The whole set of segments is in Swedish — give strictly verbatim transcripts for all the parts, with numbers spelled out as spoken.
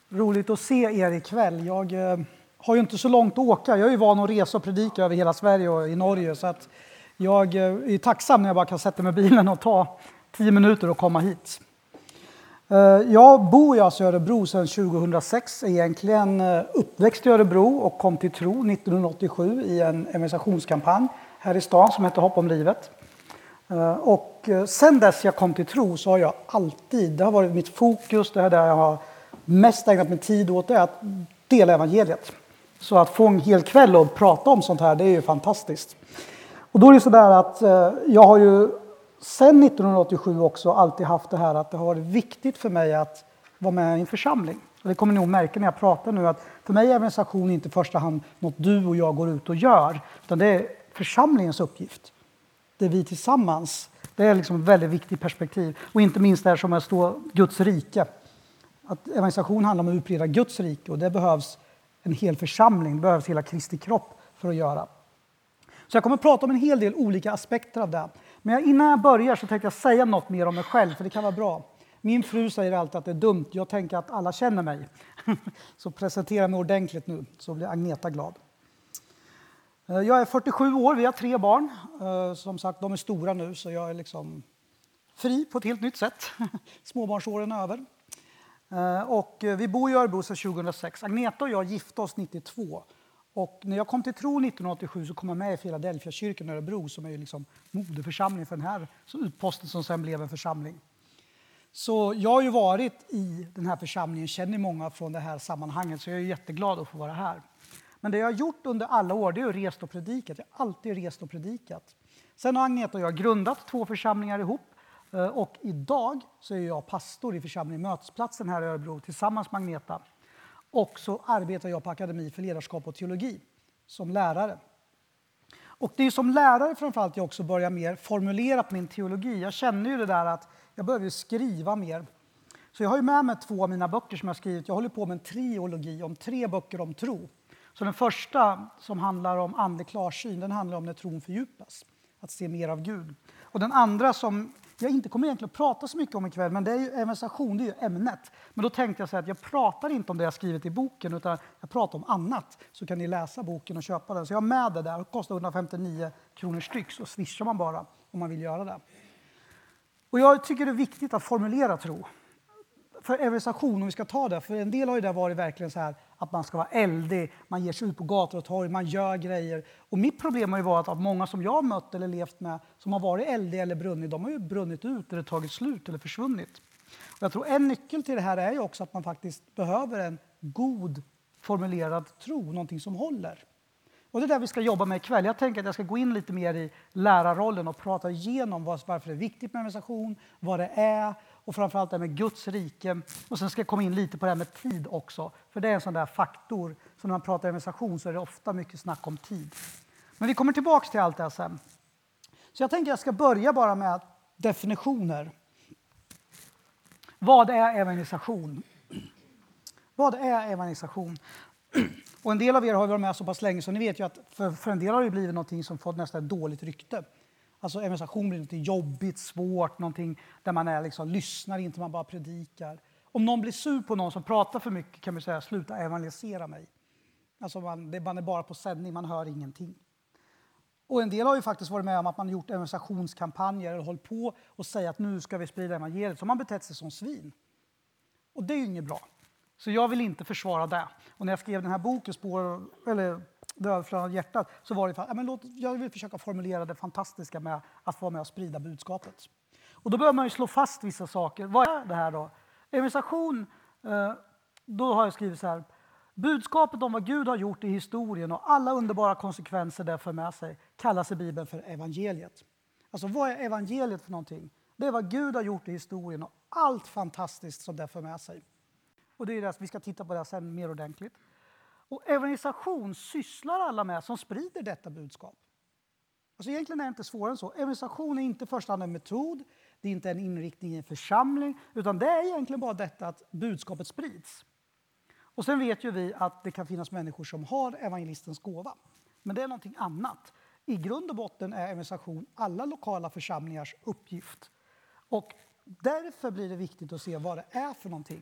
Roligt att se er ikväll. Jag eh, har ju inte så långt att åka. Jag är ju van att resa och predika över hela Sverige och i Norge. Så att jag eh, är tacksam när jag bara kan sätta mig i bilen och ta tio minuter och komma hit. Eh, jag bor ju alltså i Örebro sedan tjugohundrasex. Egentligen eh, uppväxt i Örebro och kom till tro nittonhundraåttiosju i en evangelisationskampanj här i stan som heter Hopp om livet. Eh, och eh, sen dess jag kom till tro så har jag alltid, det har varit mitt fokus, det här där jag har mest ägnat min tid åt, det är att dela evangeliet. Så att få en hel kväll och prata om sånt här, det är ju fantastiskt. Och då är det så där att eh, jag har ju sen nittonhundraåttiosju också alltid haft det här att det har varit viktigt för mig att vara med i en församling. Och det kommer ni nog märka när jag pratar nu att för mig är evangelisation inte i första hand något du och jag går ut och gör, utan det är församlingens uppgift. Det är vi tillsammans. Det är liksom ett väldigt viktigt perspektiv. Och inte minst där som jag står Guds rike. Att evangelisation handlar om att utbreda Guds rike och det behövs en hel församling, det behövs hela Kristi kropp för att göra. Så jag kommer att prata om en hel del olika aspekter av det. Men innan jag börjar så tänkte jag säga något mer om mig själv, för det kan vara bra. Min fru säger alltid att det är dumt, jag tänker att alla känner mig. Så presentera mig ordentligt nu, så blir Agneta glad. Jag är fyrtiosju år, vi har tre barn. Som sagt, de är stora nu så jag är liksom fri på ett helt nytt sätt. Småbarnsåren är över. Och vi bor i Örebro sedan tjugohundrasex. Agneta och jag gifte oss nittiotvå. Och när jag kom till tro nittonhundraåttiosju så kom jag med i Philadelphia kyrkan i Örebro som är ju liksom moderförsamling för den här utposten som sen blev en församling. Så jag har ju varit i den här församlingen, känner många från det här sammanhanget, så jag är jätteglad att få vara här. Men det jag har gjort under alla år, det är att rest och predikat. Jag har alltid rest och predikat. Sen har Agneta och jag grundat två församlingar ihop. Och idag så är jag pastor i församlingen Mötesplatsen här i Örebro tillsammans med Agneta. Och så arbetar jag på Akademi för ledarskap och teologi som lärare. Och det är som lärare framförallt jag också börjar mer formulera på min teologi. Jag känner ju det där att jag behöver skriva mer. Så jag har ju med mig två av mina böcker som jag har skrivit. Jag håller på med en triologi om tre böcker om tro. Så den första som handlar om andlig klarsyn, den handlar om när tron fördjupas. Att se mer av Gud. Och den andra som jag inte kommer egentligen att prata så mycket om ikväll, men det är ju evangelisation, det är ju ämnet. Men då tänkte jag säga att jag pratar inte om det jag skrivit i boken, utan jag pratar om annat. Så kan ni läsa boken och köpa den. Så jag har med det där, det kostar etthundrafemtionio kronor styck, så swishar man bara om man vill göra det. Och jag tycker det är viktigt att formulera tro. För evangelisation, om vi ska ta det, för en del har ju det varit verkligen så här att man ska vara eldig, man ger sig ut på gator och torg, man gör grejer. Och mitt problem har ju varit att många som jag har mött eller levt med som har varit eldig eller brunnit, de har ju brunnit ut eller tagit slut eller försvunnit. Och jag tror en nyckel till det här är ju också att man faktiskt behöver en god formulerad tro, någonting som håller. Och det är där vi ska jobba med ikväll. Jag tänker att jag ska gå in lite mer i lärarrollen och prata igenom varför det är viktigt med evangelisation, vad det är och framförallt det med Guds rike. Och sen ska jag komma in lite på det här med tid också. För det är en sån där faktor. Så när man pratar evangelisation så är det ofta mycket snack om tid. Men vi kommer tillbaka till allt det här sen. Så jag tänker att jag ska börja bara med definitioner. Vad är evangelisation? Vad är evangelisation? Och en del av er har varit med så pass länge så ni vet ju att för, för en del har det blivit något som fått nästan ett dåligt rykte. Alltså evangelisation blir något jobbigt, svårt, någonting där man är liksom, lyssnar inte, man bara predikar. Om någon blir sur på någon som pratar för mycket kan man säga sluta evangelisera mig. Alltså man, det, man är bara på sändning, man hör ingenting. Och en del har ju faktiskt varit med om att man har gjort evangelisationskampanjer eller hållit på och säger att nu ska vi sprida evangeliet. Så man betett sig som svin. Och det är ju inget bra. Så jag vill inte försvara det. Och när jag skrev den här boken, Spår, eller Det överflödande hjärtat, så var det ja, men låt, jag vill försöka formulera det fantastiska med att vara med och sprida budskapet. Och då börjar man ju slå fast vissa saker. Vad är det här då? Evangelisation, då har jag skrivit så här. Budskapet om vad Gud har gjort i historien och alla underbara konsekvenser det för med sig kallas i Bibeln för evangeliet. Alltså vad är evangeliet för någonting? Det är vad Gud har gjort i historien och allt fantastiskt som det för med sig. Och det är det, vi ska titta på det sen mer ordentligt. Och evangelisation sysslar alla med som sprider detta budskap. Alltså egentligen är det inte svårare än så. Evangelisation är inte först en metod, det är inte en inriktning i en församling, utan det är egentligen bara detta att budskapet sprids. Och sen vet ju vi att det kan finnas människor som har evangelistens gåva. Men det är någonting annat. I grund och botten är evangelisation alla lokala församlingars uppgift. Och därför blir det viktigt att se vad det är för någonting.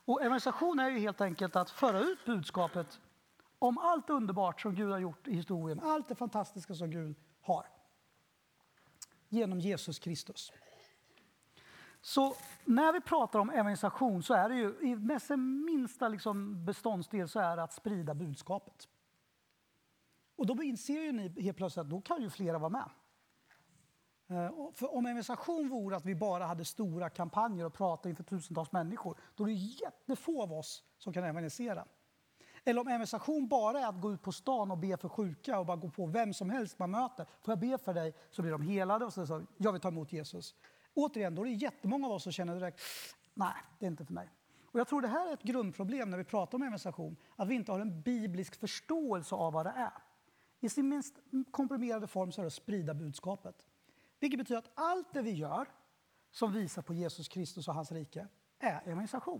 Och evangelisation är ju helt enkelt att föra ut budskapet om allt underbart som Gud har gjort i historien. Allt det fantastiska som Gud har. Genom Jesus Kristus. Så när vi pratar om evangelisation så är det ju i nästan minsta liksom beståndsdel så är det att sprida budskapet. Och då inser ju ni helt plötsligt att då kan ju flera vara med. För om evangelisation vore att vi bara hade stora kampanjer och pratade inför tusentals människor, då är det jättefå av oss som kan evangelisera. Eller om evangelisation bara är att gå ut på stan och be för sjuka och bara gå på vem som helst man möter. Får jag be för dig så blir de helade och så, så jag vill ta emot Jesus. Återigen, då är det jättemånga av oss som känner direkt, nej, det är inte för mig. Och jag tror det här är ett grundproblem när vi pratar om evangelisation, att vi inte har en biblisk förståelse av vad det är. I sin minst komprimerade form så är det att sprida budskapet. Vilket betyder att allt det vi gör som visar på Jesus Kristus och hans rike är evangelisation.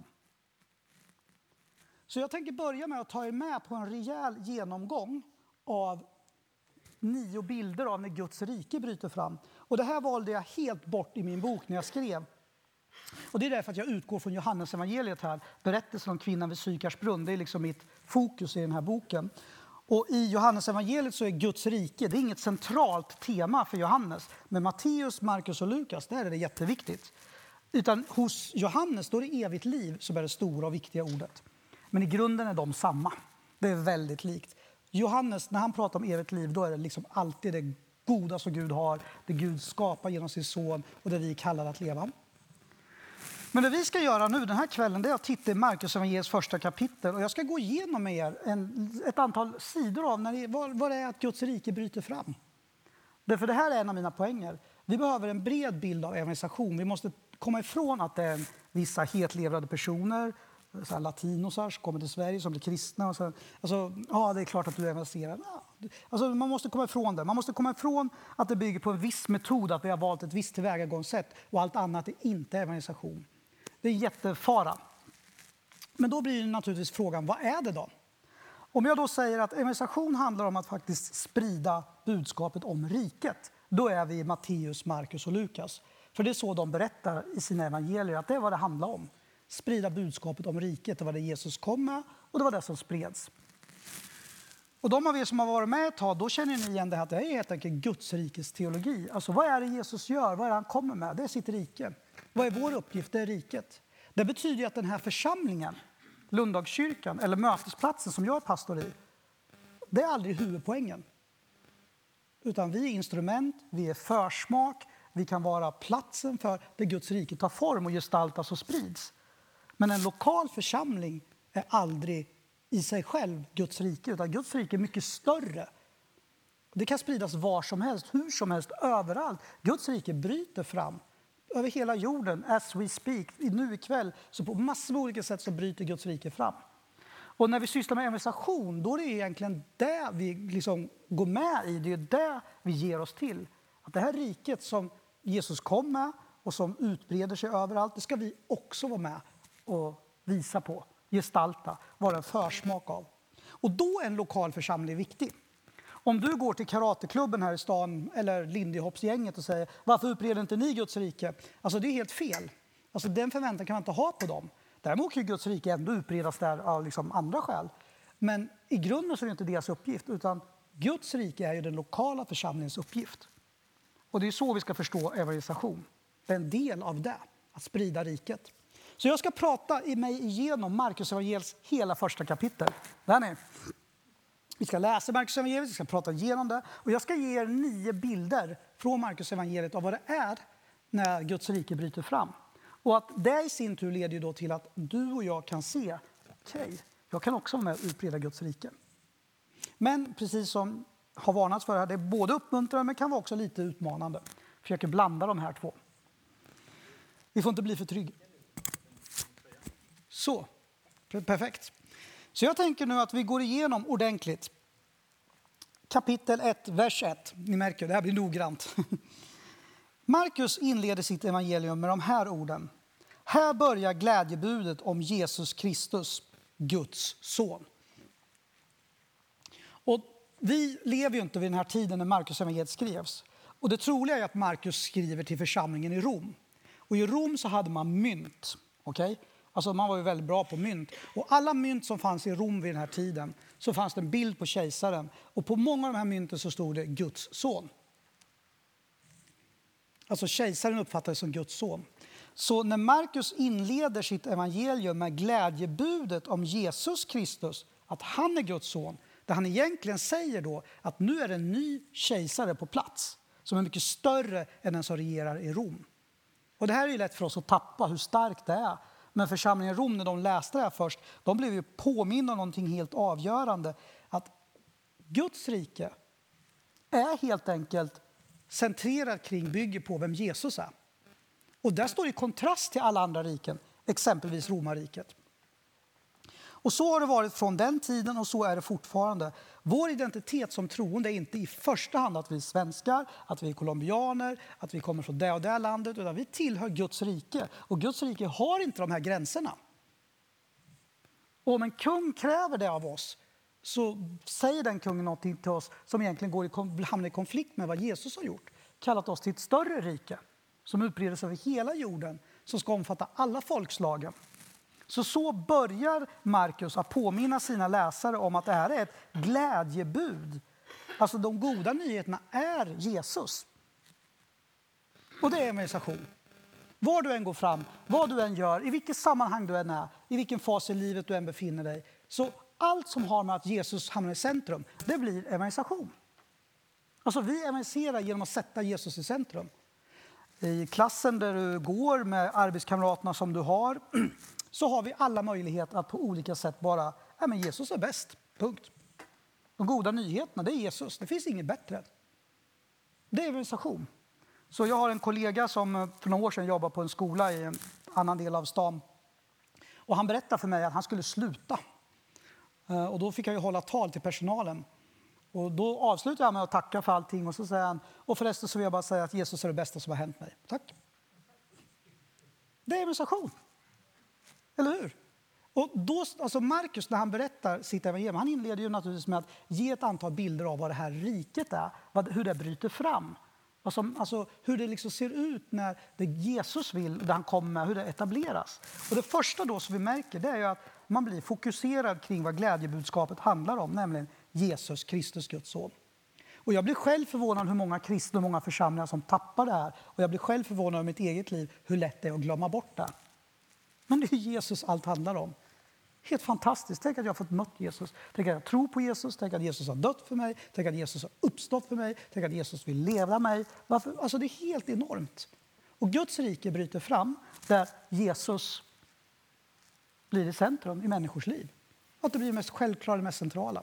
Så jag tänker börja med att ta er med på en rejäl genomgång av nio bilder av när Guds rike bryter fram. Och det här valde jag helt bort i min bok när jag skrev. Och det är därför att jag utgår från Johannes evangeliet här. Berättelsen om kvinnan vid Sykars brunn. Det är liksom mitt fokus i den här boken. Och i Johannes evangeliet så är Guds rike, det är inget centralt tema för Johannes. Men Matteus, Markus och Lukas, där är det jätteviktigt. Utan hos Johannes då är det evigt liv som är det stora och viktiga ordet. Men i grunden är de samma. Det är väldigt likt. Johannes, när han pratar om evigt liv, då är det liksom alltid det goda som Gud har. Det Gud skapar genom sin son och det vi kallar att leva. Men det vi ska göra nu den här kvällen, det är att titta i Markus evangeliets första kapitel. Och jag ska gå igenom med er en, ett antal sidor av när det, vad, vad det är att Guds rike bryter fram. Därför det här är en av mina poänger. Vi behöver en bred bild av evangelisation. Vi måste komma ifrån att det är vissa hetlevrade personer, så här latinosar som kommer till Sverige som blir kristna. Och så, alltså, ja, det är klart att du evangeliserar. Ja, alltså, man måste komma ifrån det. Man måste komma ifrån att det bygger på en viss metod, att vi har valt ett visst tillvägagångssätt och allt annat är inte evangelisation. Det är jättefara. Men då blir det naturligtvis frågan, vad är det då? Om jag då säger att evangelisation handlar om att faktiskt sprida budskapet om riket, då är vi i Matteus, Markus och Lukas. För det är så de berättar i sina evangelier, att det är vad det handlar om. Sprida budskapet om riket, det var det Jesus kom med och det var det som spreds. Och de av er som har varit med ett tag, då känner ni igen det här att det är helt enkelt Guds rikes teologi. Alltså vad är det Jesus gör? Vad är det han kommer med? Det är sitt rike. Vad är vår uppgift? Det är riket. Det betyder att den här församlingen, Lundagskyrkan eller mötesplatsen som jag är pastor i, det är aldrig huvudpoängen. Utan vi är instrument, vi är försmak, vi kan vara platsen för där Guds rike tar form och gestaltas och sprids. Men en lokal församling är aldrig i sig själv Guds rike, utan Guds rike är mycket större. Det kan spridas var som helst, hur som helst, överallt. Guds rike bryter fram över hela jorden, as we speak, nu ikväll. Så på massor av olika sätt så bryter Guds rike fram. Och när vi sysslar med evangelisation, då är det egentligen det vi liksom går med i, det är det vi ger oss till. Att det här riket som Jesus kom med och som utbreder sig överallt, det ska vi också vara med och visa på, gestalta, vara en försmak av. Och då är en lokal församling viktig. Om du går till karateklubben här i stan eller Lindy Hops-gänget och säger varför utbreder inte ni Guds rike? Alltså det är helt fel. Alltså den förväntan kan man inte ha på dem. Däremot kan Guds rike ändå utbredas där av liksom andra skäl. Men i grunden så är det inte deras uppgift, utan Guds rike är ju den lokala församlingens uppgift. Och det är så vi ska förstå evangelisation. Det är en del av det, att sprida riket. Så jag ska prata i mig igenom Markus evangeliets hela första kapitel. Där är Vi ska läsa Markus evangeliet, vi ska prata igenom det. Och jag ska ge er nio bilder från Markus evangeliet av vad det är när Guds rike bryter fram. Och att det i sin tur leder ju då till att du och jag kan se, okej, okay, jag kan också vara med och utbreda Guds rike. Men precis som har varnats för det här, det är både uppmuntrande men kan vara också lite utmanande. Försöker blanda de här två. Vi får inte bli för trygga. Så, perfekt. Så jag tänker nu att vi går igenom ordentligt. Kapitel ett, vers ett. Ni märker, det här blir noggrant. Markus inleder sitt evangelium med de här orden. Här börjar glädjebudet om Jesus Kristus, Guds son. Och vi lever ju inte vid den här tiden när Markus evangeliet skrevs. Och det troliga är att Markus skriver till församlingen i Rom. Och i Rom så hade man mynt. Okej? Okay? Alltså man var ju väldigt bra på mynt. Och alla mynt som fanns i Rom vid den här tiden så fanns det en bild på kejsaren. Och på många av de här mynten så stod det Guds son. Alltså kejsaren uppfattades som Guds son. Så när Markus inleder sitt evangelium med glädjebudet om Jesus Kristus, att han är Guds son, där han egentligen säger då att nu är det en ny kejsare på plats som är mycket större än den som regerar i Rom. Och det här är ju lätt för oss att tappa hur starkt det är. Men församlingen i Rom, när de läste det här först, de blev ju påminna om någonting helt avgörande. Att Guds rike är helt enkelt centrerat kring, bygger på vem Jesus är. Och där står i kontrast till alla andra riken, exempelvis romarriket. Och så har det varit från den tiden och så är det fortfarande. Vår identitet som troende är inte i första hand att vi är svenskar, att vi är colombianer, att vi kommer från det och det landet, utan vi tillhör Guds rike. Och Guds rike har inte de här gränserna. Och om en kung kräver det av oss så säger den kungen någonting till oss som egentligen går i, hamnar i konflikt med vad Jesus har gjort. Kallat oss till ett större rike som utbreder sig över hela jorden, som ska omfatta alla folkslagen. Så så börjar Markus att påminna sina läsare om att det här är ett glädjebud. Alltså de goda nyheterna är Jesus. Och det är evangelisation. Var du än går fram, vad du än gör, i vilket sammanhang du än är, i vilken fas i livet du än befinner dig. Så allt som har med att Jesus hamnar i centrum, det blir evangelisation. Alltså vi evangeliserar genom att sätta Jesus i centrum. I klassen där du går med arbetskamraterna som du har, så har vi alla möjligheter att på olika sätt bara, ja men Jesus är bäst, punkt. De goda nyheterna, det är Jesus, det finns inget bättre. Det är evangelisation. Så jag har en kollega som för några år sedan jobbade på en skola i en annan del av stan. Och han berättade för mig att han skulle sluta. Och då fick jag ju hålla tal till personalen. Och då avslutar jag med att tacka för allting och så säger han, och förresten så vill jag bara säga att Jesus är det bästa som har hänt mig. Tack. Det är evangelisation. Eller hur? Och då, alltså Markus, när han berättar sitt evangelium, han inleder ju naturligtvis med att ge ett antal bilder av vad det här riket är, vad, hur det bryter fram. Alltså, alltså hur det liksom ser ut när det Jesus vill, där han kommer, hur det etableras. Och det första då som vi märker, det är ju att man blir fokuserad kring vad glädjebudskapet handlar om, nämligen Jesus Kristus, Guds son. Och jag blir själv förvånad hur många kristna och många församlingar som tappar det här. Och jag blir själv förvånad i mitt eget liv hur lätt det är att glömma bort det. Men det är Jesus allt handlar om. Helt fantastiskt. Tänk att jag har fått mött Jesus. Tänk att jag tror på Jesus. Tänk att Jesus har dött för mig. Tänk att Jesus har uppstått för mig. Tänk att Jesus vill leva mig. Varför? Alltså det är helt enormt. Och Guds rike bryter fram där Jesus blir i centrum i människors liv. Att det blir mest självklara, mest centrala.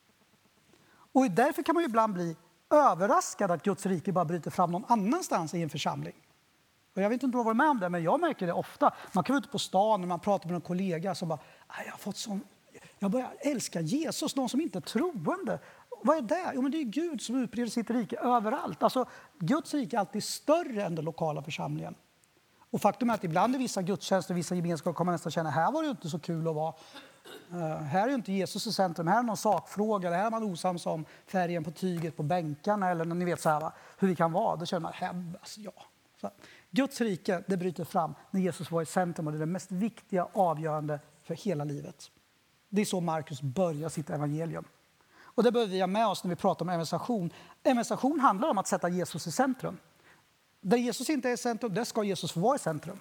Och därför kan man ju ibland bli överraskad att Guds rike bara bryter fram någon annanstans i en församling. Och jag vet inte om du har varit med om det, men jag märker det ofta. Man kan vara ute på stan och man pratar med en kollega som bara, jag har fått sån, jag börjar älska Jesus, någon som inte är troende. Vad är det? Jo, men det är Gud som utbreder sitt rike överallt. Alltså, Guds rike är alltid större än den lokala församlingen. Och faktum är att ibland i vissa gudstjänster, vissa gemenskaper kommer man nästan känna, här var det inte så kul att vara. Uh, här är inte Jesus i centrum, här är någon sakfråga, här är man osams om färgen på tyget på bänkarna eller ni vet så här, va? Hur vi kan vara. Då känner man, hem, alltså, ja. Så, Guds rike, det bryter fram när Jesus var i centrum och det är det mest viktiga, avgörande för hela livet. Det är så Markus börjar sitt evangelium. Och det behöver vi ha med oss när vi pratar om evangelisation. Evangelisation handlar om att sätta Jesus i centrum. Där Jesus inte är i centrum, där ska Jesus få vara i centrum.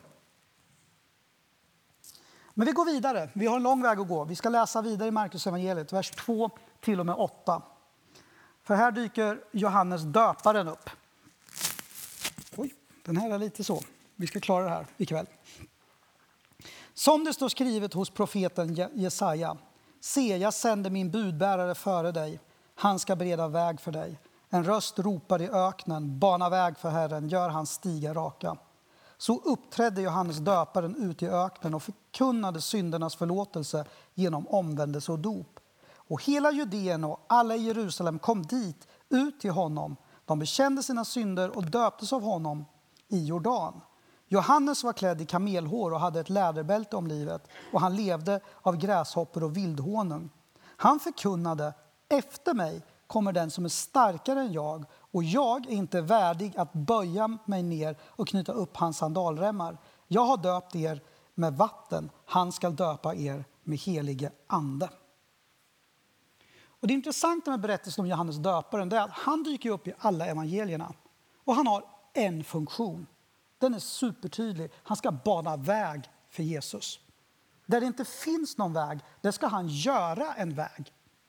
Men vi går vidare. Vi har en lång väg att gå. Vi ska läsa vidare i Markus evangeliet, vers två till och med åtta. För här dyker Johannes döparen upp. Oj, den här är lite så. Vi ska klara det här ikväll. Som det står skrivet hos profeten Jesaja. Se, jag sänder min budbärare före dig. Han ska bereda väg för dig. En röst ropar i öknen. Bana väg för Herren, gör hans stigar raka. Så uppträdde Johannes döparen ut i öknen och förkunnade syndernas förlåtelse genom omvändelse och dop. Och hela Judeen och alla i Jerusalem kom dit ut till honom. De bekände sina synder och döptes av honom i Jordan. Johannes var klädd i kamelhår och hade ett läderbälte om livet och han levde av gräshoppor och vildhonung. Han förkunnade, efter mig kommer den som är starkare än jag och jag är inte värdig att böja mig ner och knyta upp hans sandalremmar. Jag har döpt er med vatten. Han ska döpa er med helige ande. Och det intressanta med berättelsen om Johannes döparen är att han dyker upp i alla evangelierna. Och han har en funktion. Den är supertydlig. Han ska bana väg för Jesus. Där det inte finns någon väg, där ska han göra en väg.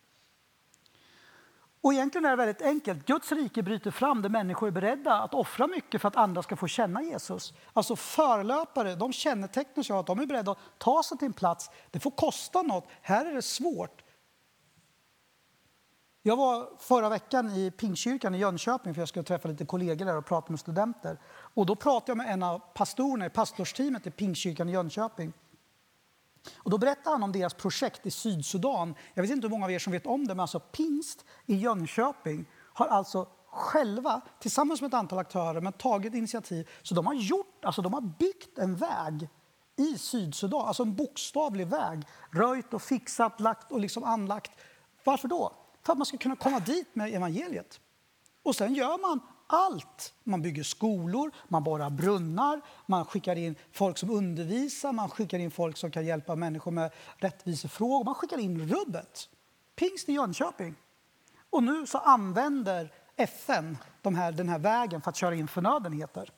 Och egentligen är det väldigt enkelt. Guds rike bryter fram där människor är beredda att offra mycket för att andra ska få känna Jesus. Alltså förlöpare, de kännetecknar sig av att de är beredda att ta sig till en plats. Det får kosta något. Här är det svårt. Jag var förra veckan i Pingstkyrkan i Jönköping för jag skulle träffa lite kollegor där och prata med studenter. Och då pratade jag med en av pastorerna i pastorsteamet i Pingstkyrkan i Jönköping. Och då berättade han om deras projekt i Sydsudan. Jag vet inte hur många av er som vet om det, men alltså Pingst i Jönköping har alltså själva tillsammans med ett antal aktörer men tagit initiativ. Så de har gjort, alltså de har byggt en väg i Sydsudan, alltså en bokstavlig väg. Röjt och fixat, lagt och liksom anlagt. Varför då? För att man ska kunna komma dit med evangeliet. Och sen gör man allt. Man bygger skolor, man borrar brunnar, man skickar in folk som undervisar, man skickar in folk som kan hjälpa människor med rättvisefrågor. Man skickar in rubbet. Pingst i Jönköping. Och nu så använder F N de här, den här vägen för att köra in förnödenheter.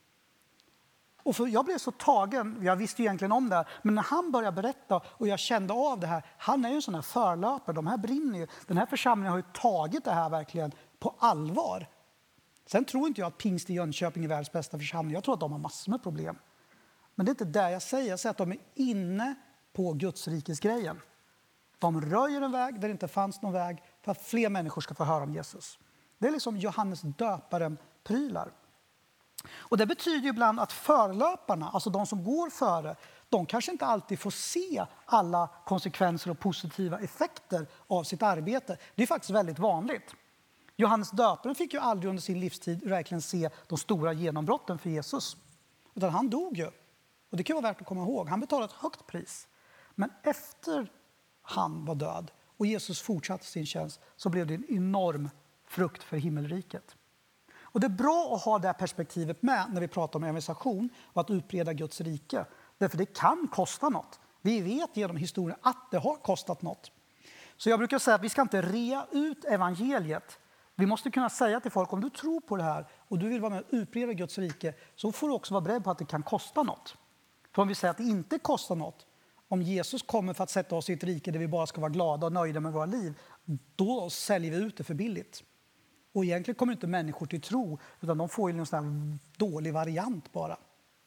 Och för jag blev så tagen, jag visste ju egentligen om det här, men när han började berätta och jag kände av det här, han är ju en sån här förlöpare, de här brinner ju, den här församlingen har ju tagit det här verkligen på allvar. Sen tror inte jag att Pingst i Jönköping är världens bästa församling, jag tror att de har massor med problem. Men det är inte det jag säger, jag säger att de är inne på Guds rikes grejen. De röjer en väg där det inte fanns någon väg för att fler människor ska få höra om Jesus. Det är liksom Johannes döparen prylar. Och det betyder ju ibland att förlöparna, alltså de som går före, de kanske inte alltid får se alla konsekvenser och positiva effekter av sitt arbete. Det är faktiskt väldigt vanligt. Johannes döparen fick ju aldrig under sin livstid verkligen se de stora genombrotten för Jesus. Utan han dog ju. Och det kan vara värt att komma ihåg. Han betalade ett högt pris. Men efter han var död och Jesus fortsatte sin tjänst så blev det en enorm frukt för himmelriket. Och det är bra att ha det här perspektivet med när vi pratar om evangelisation och att utbreda Guds rike. Därför det kan kosta något. Vi vet genom historien att det har kostat något. Så jag brukar säga att vi ska inte rea ut evangeliet. Vi måste kunna säga till folk, om du tror på det här och du vill vara med och utbreda Guds rike, så får du också vara beredd på att det kan kosta något. För om vi säger att det inte kostar något, om Jesus kommer för att sätta oss i ett rike där vi bara ska vara glada och nöjda med våra liv, då säljer vi ut det för billigt. Och egentligen kommer inte människor till tro, utan de får ju en sån här dålig variant bara.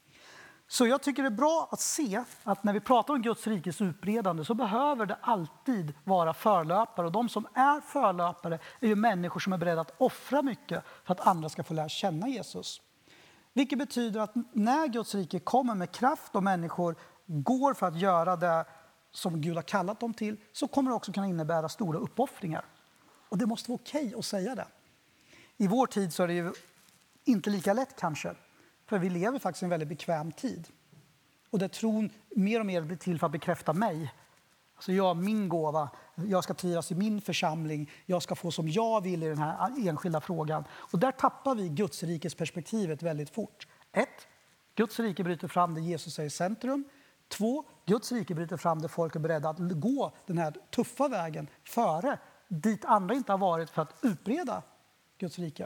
Så jag tycker det är bra att se att när vi pratar om Guds rikes utbredande så behöver det alltid vara förlöpare. Och de som är förlöpare är ju människor som är beredda att offra mycket för att andra ska få lära känna Jesus. Vilket betyder att när Guds rike kommer med kraft och människor går för att göra det som Gud har kallat dem till, så kommer det också kunna innebära stora uppoffringar. Och det måste vara okej att säga det. I vår tid så är det ju inte lika lätt kanske. För vi lever faktiskt i en väldigt bekväm tid. Och där tron mer och mer blir till för att bekräfta mig. Alltså jag, min gåva, jag ska trivas i min församling. Jag ska få som jag vill i den här enskilda frågan. Och där tappar vi Guds rikes perspektivet väldigt fort. Ett, Guds rike bryter fram där Jesus är i centrum. Två, Guds rike bryter fram där folk är beredda att gå den här tuffa vägen före. Dit andra inte har varit för att utbreda Guds rike.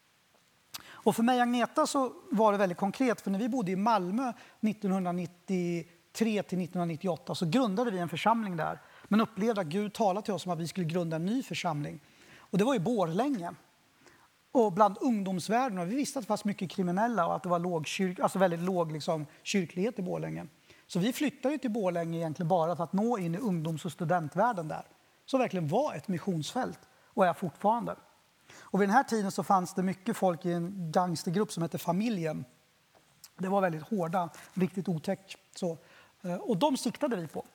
Och för mig och Agneta så var det väldigt konkret, för när vi bodde i Malmö nittonhundranittiotre till nittonhundranittioåtta så grundade vi en församling där. Men upplevde att Gud talade till oss om att vi skulle grunda en ny församling. Och det var i Borlänge. Och bland ungdomsvärlden, och vi visste att det fanns mycket kriminella och att det var låg kyrk, alltså väldigt låg liksom, kyrklighet i Borlänge. Så vi flyttade till Borlänge egentligen bara för att nå in i ungdoms- och studentvärlden där. Så verkligen var ett missionsfält och är fortfarande. Och vid den här tiden så fanns det mycket folk i en gangstergrupp som hette Familjen. Det var väldigt hårda, riktigt otäck. Så. Och de siktade vi på.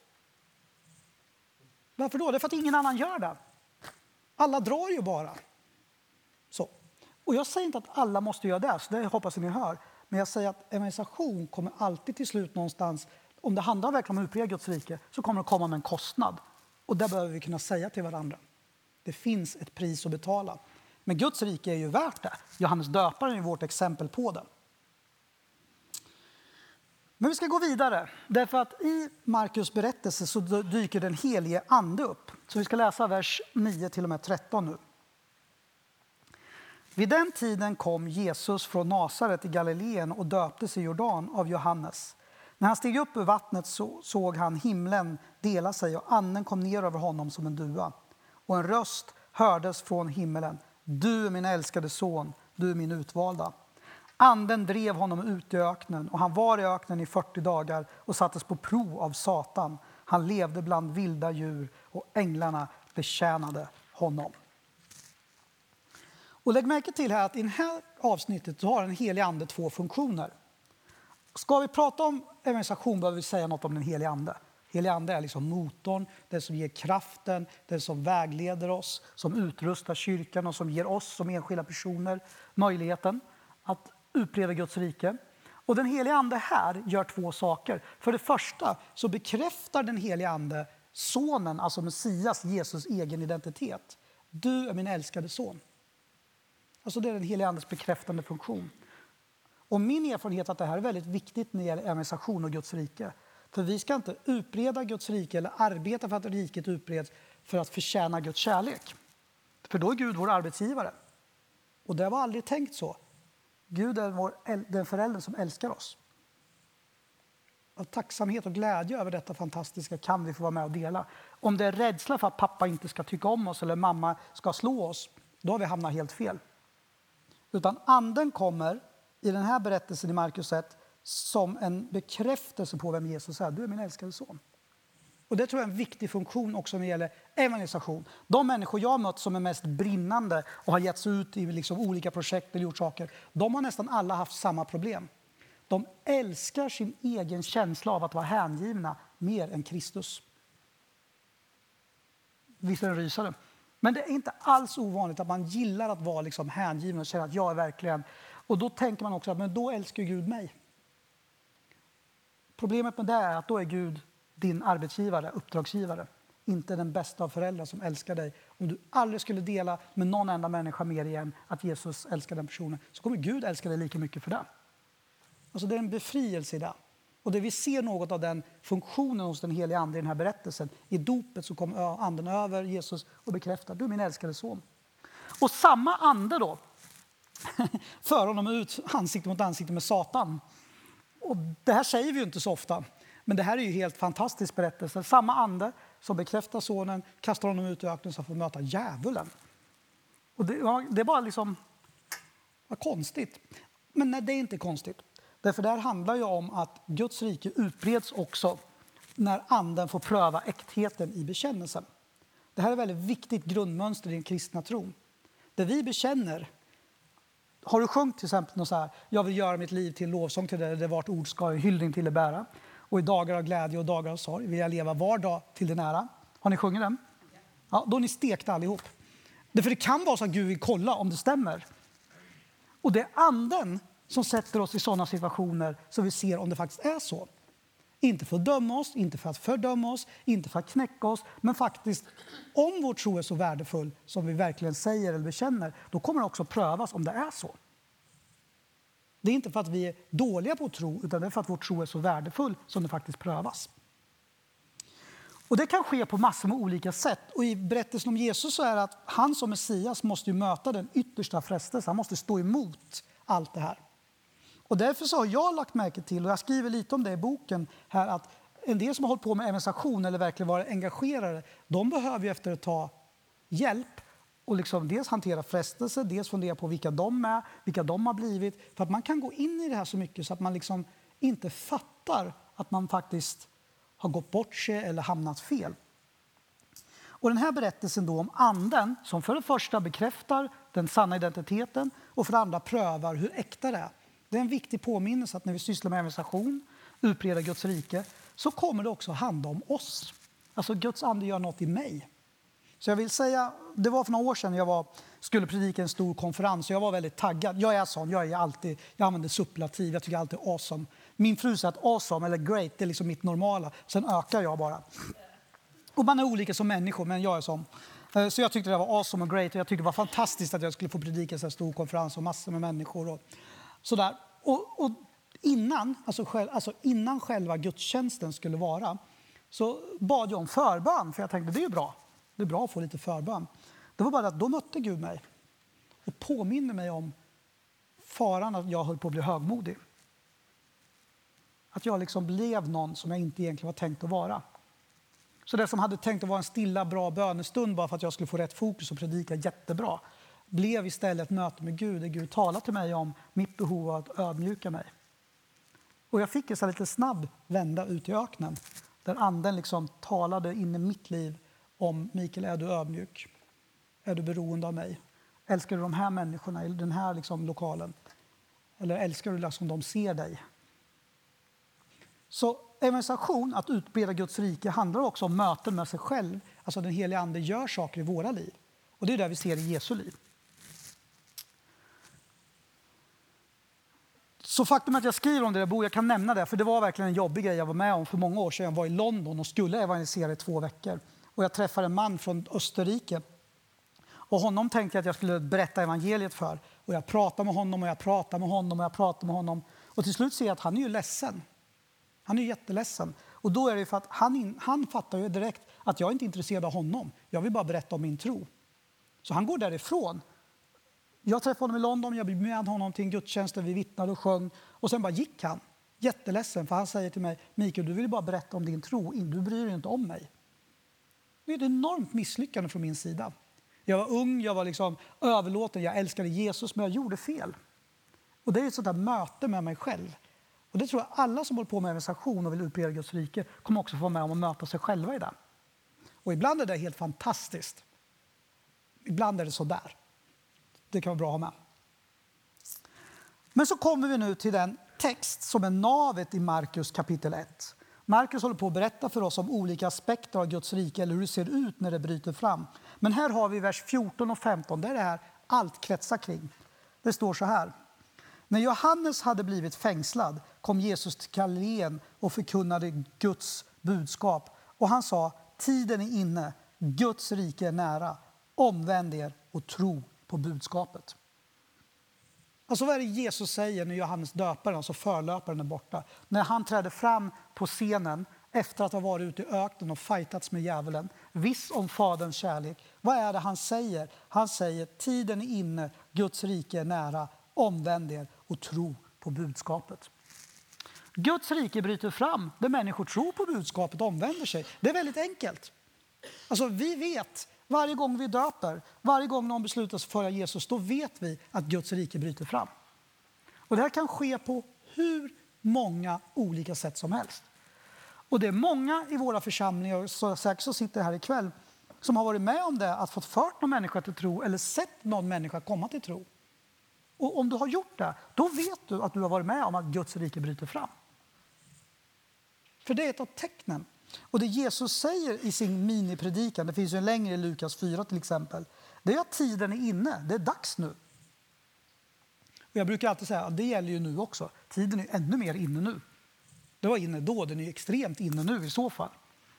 Varför då? Det är för att ingen annan gör det. Alla drar ju bara. Så. Och jag säger inte att alla måste göra det, så det hoppas jag ni hör. Men jag säger att evangelisation kommer alltid till slut någonstans, om det handlar verkligen om att utbreda Guds rike, så kommer det komma med en kostnad. Och det behöver vi kunna säga till varandra. Det finns ett pris att betala. Men Guds rike är ju värt det. Johannes döparen är vårt exempel på det. Men vi ska gå vidare, därför att i Markus berättelse så dyker den helige ande upp. Så vi ska läsa vers nio till och med tretton nu. Vid den tiden kom Jesus från Nasaret i Galileen och döptes i Jordan av Johannes. När han steg upp ur vattnet så såg han himlen dela sig och anden kom ner över honom som en duva. Och en röst hördes från himmelen. Du är min älskade son, du är min utvalda. Anden drev honom ut i öknen och han var i öknen i fyrtio dagar och sattes på prov av Satan. Han levde bland vilda djur och änglarna betjänade honom. Och lägg märke till här att i det här avsnittet så har den helige ande två funktioner. Ska vi prata om evangelisation behöver vi säga något om den helige ande. Helig ande är liksom motorn, den som ger kraften, den som vägleder oss, som utrustar kyrkan och som ger oss som enskilda personer möjligheten att utbreda Guds rike. Och den heliga ande här gör två saker. För det första så bekräftar den heliga ande sonen, alltså Messias, Jesus egen identitet. Du är min älskade son. Alltså det är den heliga andes bekräftande funktion. Och min erfarenhet är att det här är väldigt viktigt när det gäller evangelisation och Guds rike. För vi ska inte utbreda Guds rike eller arbeta för att riket utbreds för att förtjäna Guds kärlek. För då är Gud vår arbetsgivare. Och det var aldrig tänkt så. Gud är vår, den förälder som älskar oss. Av tacksamhet och glädje över detta fantastiska kan vi få vara med och dela. Om det är rädsla för att pappa inte ska tycka om oss eller mamma ska slå oss, då har vi hamnat helt fel. Utan anden kommer i den här berättelsen i Markus ett som en bekräftelse på vem Jesus är. Du är min älskade son. Och det tror jag är en viktig funktion också när det gäller evangelisation. De människor jag har mött som är mest brinnande och har gett sig ut i liksom olika projekt eller gjort saker, de har nästan alla haft samma problem. De älskar sin egen känsla av att vara hängivna mer än Kristus. Visst är det rysare. Men det är inte alls ovanligt att man gillar att vara liksom hängiven och känna att jag är verkligen... Och då tänker man också att men då älskar Gud mig. Problemet med det är att då är Gud din arbetsgivare, uppdragsgivare. Inte den bästa av föräldrar som älskar dig. Om du aldrig skulle dela med någon enda människa mer igen att Jesus älskar den personen, så kommer Gud älska dig lika mycket för det. Alltså det är en befrielse i det. Och det vi ser något av den funktionen hos den heliga ande i den här berättelsen. I dopet så kommer anden över Jesus och bekräftar, du är min älskade son. Och samma ande då för honom ut ansikte mot ansikte med Satan. Och det här säger vi ju inte så ofta. Men det här är ju helt fantastisk berättelse. Samma ande som bekräftar sonen kastar honom ut i öknen så får möta djävulen. Och det, ja, det är bara liksom vad konstigt. Men nej, det är inte konstigt. Därför det här handlar ju om att Guds rike utbreds också när anden får pröva äktheten i bekännelsen. Det här är ett väldigt viktigt grundmönster i den kristna tron. Det vi bekänner. Har du sjungit till exempel något så här, jag vill göra mitt liv till lovsång till det, det vart ord ska i hyllning till det bära. Och i dagar av glädje och dagar av sorg vill jag leva var dag till din ära. Har ni sjungit den? Ja, då är ni stekta allihop. Därför det kan vara så att Gud vill kolla om det stämmer. Och det är anden som sätter oss i sådana situationer så vi ser om det faktiskt är så. Inte för att döma oss, inte för att fördöma oss, inte för att knäcka oss. Men faktiskt, om vår tro är så värdefull som vi verkligen säger eller bekänner, då kommer det också prövas om det är så. Det är inte för att vi är dåliga på att tro, utan det är för att vår tro är så värdefull som det faktiskt prövas. Och det kan ske på massor med olika sätt. Och i berättelsen om Jesus så är det att han som Messias måste ju möta den yttersta frestelsen. Han måste stå emot allt det här. Och därför så har jag lagt märke till, och jag skriver lite om det i boken här, att en del som har hållit på med evangelisation eller verkligen varit engagerade, de behöver ju efter att ta hjälp och liksom dels hantera frestelser, dels fundera på vilka de är, vilka de har blivit. För att man kan gå in i det här så mycket så att man liksom inte fattar att man faktiskt har gått bort sig eller hamnat fel. Och den här berättelsen då om anden som för det första bekräftar den sanna identiteten och för det andra prövar hur äkta det är. Det är en viktig påminnelse att när vi sysslar med evangelisation, utbreda Guds rike, så kommer det också handla om oss. Alltså Guds ande gör något i mig. Så jag vill säga, det var för några år sedan jag var, skulle predika en stor konferens och jag var väldigt taggad. Jag är sån, jag är alltid, jag använder superlativ, jag tycker alltid awesome. Min fru säger att awesome eller great, det är liksom mitt normala. Sen ökar jag bara. Och man är olika som människor, men jag är sån. Så jag tyckte det var awesome och great och jag tyckte det var fantastiskt att jag skulle få predika en så här stor konferens och massor med människor och sådär. Och, och innan, alltså, själv, alltså innan själva gudstjänsten skulle vara, så bad jag om förbön, för jag tänkte det är bra. Det är bra att få lite förbön. Det var bara att då mötte Gud mig och påminner mig om faran att jag höll på att bli högmodig. Att jag liksom blev någon som jag inte egentligen var tänkt att vara. Så det som hade tänkt att vara en stilla, bra bönestund bara för att jag skulle få rätt fokus och predika jättebra, blev istället ett möte med Gud, där Gud talade till mig om mitt behov av att ödmjuka mig. Och jag fick en så lite snabb vända ut i öknen, där anden liksom talade in i mitt liv om: Mikael, är du ödmjuk? Är du beroende av mig? Älskar du de här människorna i den här liksom lokalen? Eller älskar du liksom de ser dig? Så evangelisation, att utbreda Guds rike, handlar också om möten med sig själv. Alltså den heliga ande gör saker i våra liv. Och det är det vi ser i Jesu liv. Så faktum att jag skriver om det där bo, jag kan nämna det, för det var verkligen en jobbig grej jag var med om för många år sedan. Jag var i London och skulle evangelisera i två veckor. Och jag träffade en man från Österrike. Och honom tänkte jag att jag skulle berätta evangeliet för. Och jag pratade med honom och jag pratade med honom och jag pratade med honom. Och till slut ser jag att han är ju ledsen. Han är ju jätteledsen. Och då är det för att han, han fattar ju direkt att jag inte är intresserad av honom. Jag vill bara berätta om min tro. Så han går därifrån. Jag träffade honom i London, jag blev med honom till en gudstjänst där vi vittnade och sjöng. Och sen bara gick han. Jätteledsen, för han säger till mig: Mikael, du vill bara berätta om din tro. Du bryr dig inte om mig. Det är ett enormt misslyckande från min sida. Jag var ung, jag var liksom överlåten, jag älskade Jesus, men jag gjorde fel. Och det är ett sånt där möte med mig själv. Och det tror jag alla som håller på med evangelisation och vill utbreda Guds rike kommer också få vara med om att möta sig själva i det. Och ibland är det helt fantastiskt. Ibland är det så där. Det kan vara bra att ha med. Men så kommer vi nu till den text som är navet i Markus kapitel ett. Markus håller på att berätta för oss om olika aspekter av Guds rike, eller hur det ser ut när det bryter fram. Men här har vi vers fjorton och femton, där det här allt kretsar kring. Det står så här: när Johannes hade blivit fängslad kom Jesus till Galileen och förkunnade Guds budskap. Och han sa: tiden är inne, Guds rike är nära. Omvänd er och tro på budskapet. Alltså vad är det Jesus säger när Johannes döparen, alltså förlöparen, är borta? När han trädde fram på scenen efter att ha varit ute i öknen och fightats med djävulen, viss om faderns kärlek. Vad är det han säger? Han säger: tiden är inne, Guds rike är nära. Omvänd er och tro på budskapet. Guds rike bryter fram där människor tror på budskapet och omvänder sig. Det är väldigt enkelt. Alltså vi vet, varje gång vi döper, varje gång någon beslutar sig för att följa Jesus, då vet vi att Guds rike bryter fram. Och det här kan ske på hur många olika sätt som helst. Och det är många i våra församlingar, så säkert så sitter här ikväll, som har varit med om det, att fått fört någon människa till tro eller sett någon människa komma till tro. Och om du har gjort det, då vet du att du har varit med om att Guds rike bryter fram. För det är ett av tecknen. Och det Jesus säger i sin minipredikan, det finns ju en längre i Lukas fyra till exempel, det är att tiden är inne, det är dags nu. Och jag brukar alltid säga att det gäller ju nu också. Tiden är ännu mer inne nu. Det var inne då, den är extremt inne nu i så fall.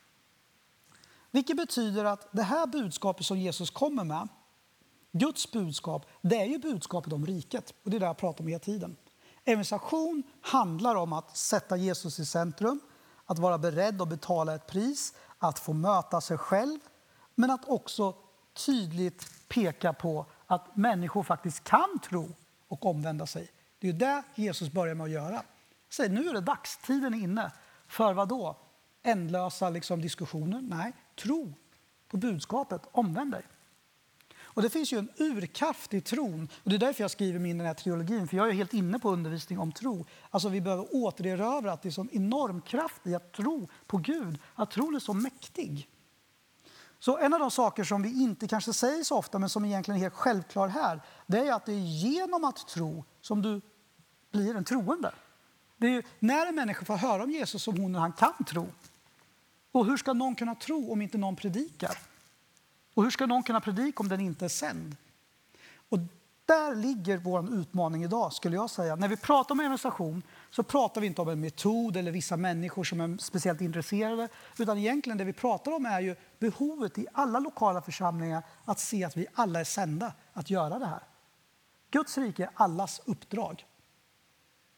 Vilket betyder att det här budskapet som Jesus kommer med, Guds budskap, det är ju budskapet om riket. Och det är det jag pratar om hela tiden. Evangelisation handlar om att sätta Jesus i centrum, att vara beredd att betala ett pris, att få möta sig själv, men att också tydligt peka på att människor faktiskt kan tro och omvända sig. Det är ju det Jesus börjar med att göra. Säg, nu är det dags, tiden är inne. För vad då? Ändlösa liksom diskussioner? Nej, tro på budskapet, omvänd dig. Och det finns ju en urkraft i tron. Och det är därför jag skriver min den här trilogin. För jag är helt inne på undervisning om tro. Alltså vi behöver återerövra att det är sån enorm kraft i att tro på Gud. Att tron är så mäktig. Så en av de saker som vi inte kanske säger så ofta, men som egentligen är helt självklar här, det är att det är genom att tro som du blir en troende. Det är ju när en människa får höra om Jesus som hon och han kan tro. Och hur ska någon kunna tro om inte någon predikar? Och hur ska någon kunna predika om den inte är sänd? Och där ligger vår utmaning idag, skulle jag säga. När vi pratar om evangelisation så pratar vi inte om en metod eller vissa människor som är speciellt intresserade. Utan egentligen det vi pratar om är ju behovet i alla lokala församlingar att se att vi alla är sända att göra det här. Guds rike är allas uppdrag.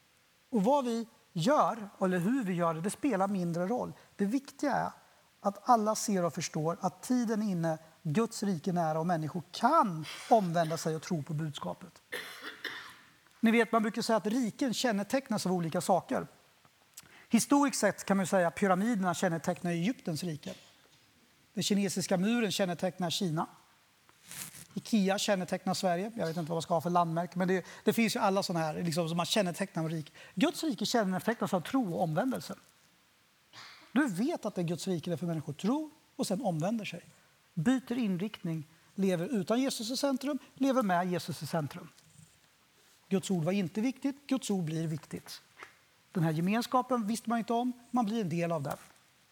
Och vad vi gör, eller hur vi gör det, det spelar mindre roll. Det viktiga är att alla ser och förstår att tiden är inne, Guds rike är nära och människor kan omvända sig och tro på budskapet. Ni vet, man brukar säga att riken kännetecknas av olika saker. Historiskt sett kan man säga att pyramiderna kännetecknar Egyptens rike. Den kinesiska muren kännetecknar Kina. Ikea kännetecknar Sverige. Jag vet inte vad man ska ha för landmärke, men det, det finns ju alla sådana här liksom, som man kännetecknar av rik. Guds rike kännetecknas av tro och omvändelse. Du vet att det är Guds rike för människor tror och sen omvänder sig. Byter inriktning, lever utan Jesus i centrum, lever med Jesus i centrum. Guds ord var inte viktigt, Guds ord blir viktigt. Den här gemenskapen visste man inte om, man blir en del av den.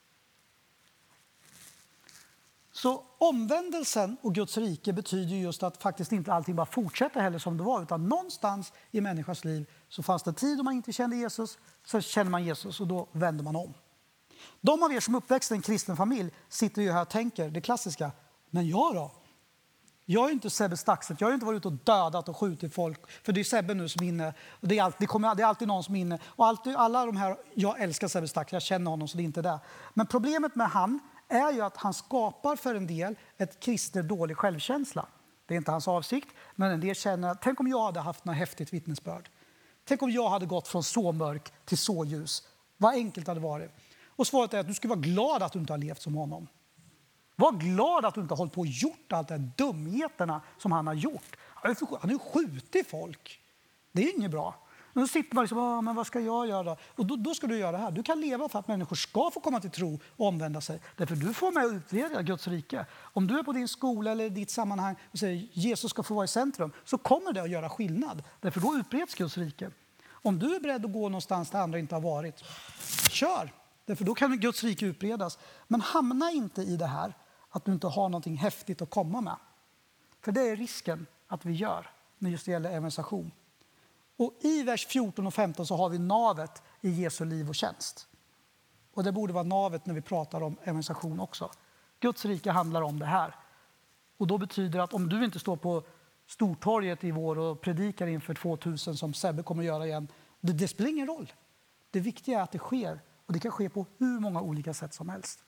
Så omvändelsen och Guds rike betyder just att faktiskt inte allting bara fortsätter heller som det var, utan någonstans i människans liv så fanns det tid då man inte kände Jesus, så känner man Jesus och då vänder man om. De av er som uppväxt i en kristen familj sitter ju här och tänker det klassiska, men jag då? Jag är ju inte Sebbe Staxet, jag har ju inte varit ute och dödat och skjutit folk, för det är Sebbe nu som är inne, och det är alltid, det kommer, det är alltid någon som är inne, och alltid, alla de här, jag älskar Sebbe Staxet, jag känner honom så det är inte det. Men problemet med han är ju att han skapar för en del ett kristen dålig självkänsla. Det är inte hans avsikt, men en del känner, tänk om jag hade haft något häftigt vittnesbörd. Tänk om jag hade gått från så mörk till så ljus. Vad enkelt det hade varit. Och svaret är att du ska vara glad att du inte har levt som honom. Var glad att du inte har hållit på och gjort allt de dumheterna som han har gjort. Han har ju skjutit folk. Det är inget bra. Och då sitter man liksom, men vad ska jag göra? Och då, då ska du göra det här. Du kan leva för att människor ska få komma till tro och omvända sig. Därför du får med att utreda Guds rike. Om du är på din skola eller ditt sammanhang och säger Jesus ska få vara i centrum, så kommer det att göra skillnad. Därför då utbreds Guds rike. Om du är beredd att gå någonstans där andra inte har varit, kör. Därför då kan Guds rike utbredas. Men hamna inte i det här att du inte har någonting häftigt att komma med. För det är risken att vi gör när just det gäller evangelisation. Och i vers fjorton och femton så har vi navet i Jesu liv och tjänst. Och det borde vara navet när vi pratar om evangelisation också. Guds rike handlar om det här. Och då betyder det att om du inte står på Stortorget i vår och predikar inför tvåtusen som Sebbe kommer att göra igen, det, det spelar ingen roll. Det viktiga är att det sker. Och det kan ske på hur många olika sätt som helst.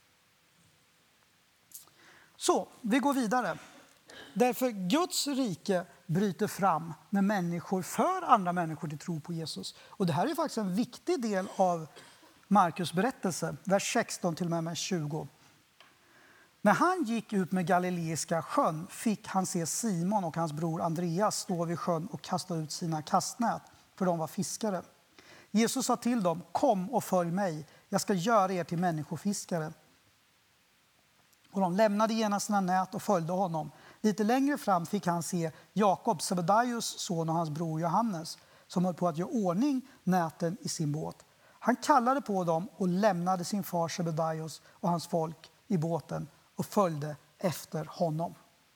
Så, vi går vidare. Därför Guds rike bryter fram när människor för andra människor till tro på Jesus. Och det här är faktiskt en viktig del av Markus berättelse, vers sexton till och med tjugo. När han gick ut med Galileiska sjön fick han se Simon och hans bror Andreas stå vid sjön och kasta ut sina kastnät, för de var fiskare. Jesus sa till dem, kom och följ mig, jag ska göra er till människofiskare. Och de lämnade genast sina nät och följde honom. Lite längre fram fick han se Jakob, Sebedaios son, och hans bror Johannes som höll på att göra ordning näten i sin båt. Han kallade på dem och lämnade sin far Sebedaios och hans folk i båten och följde efter honom.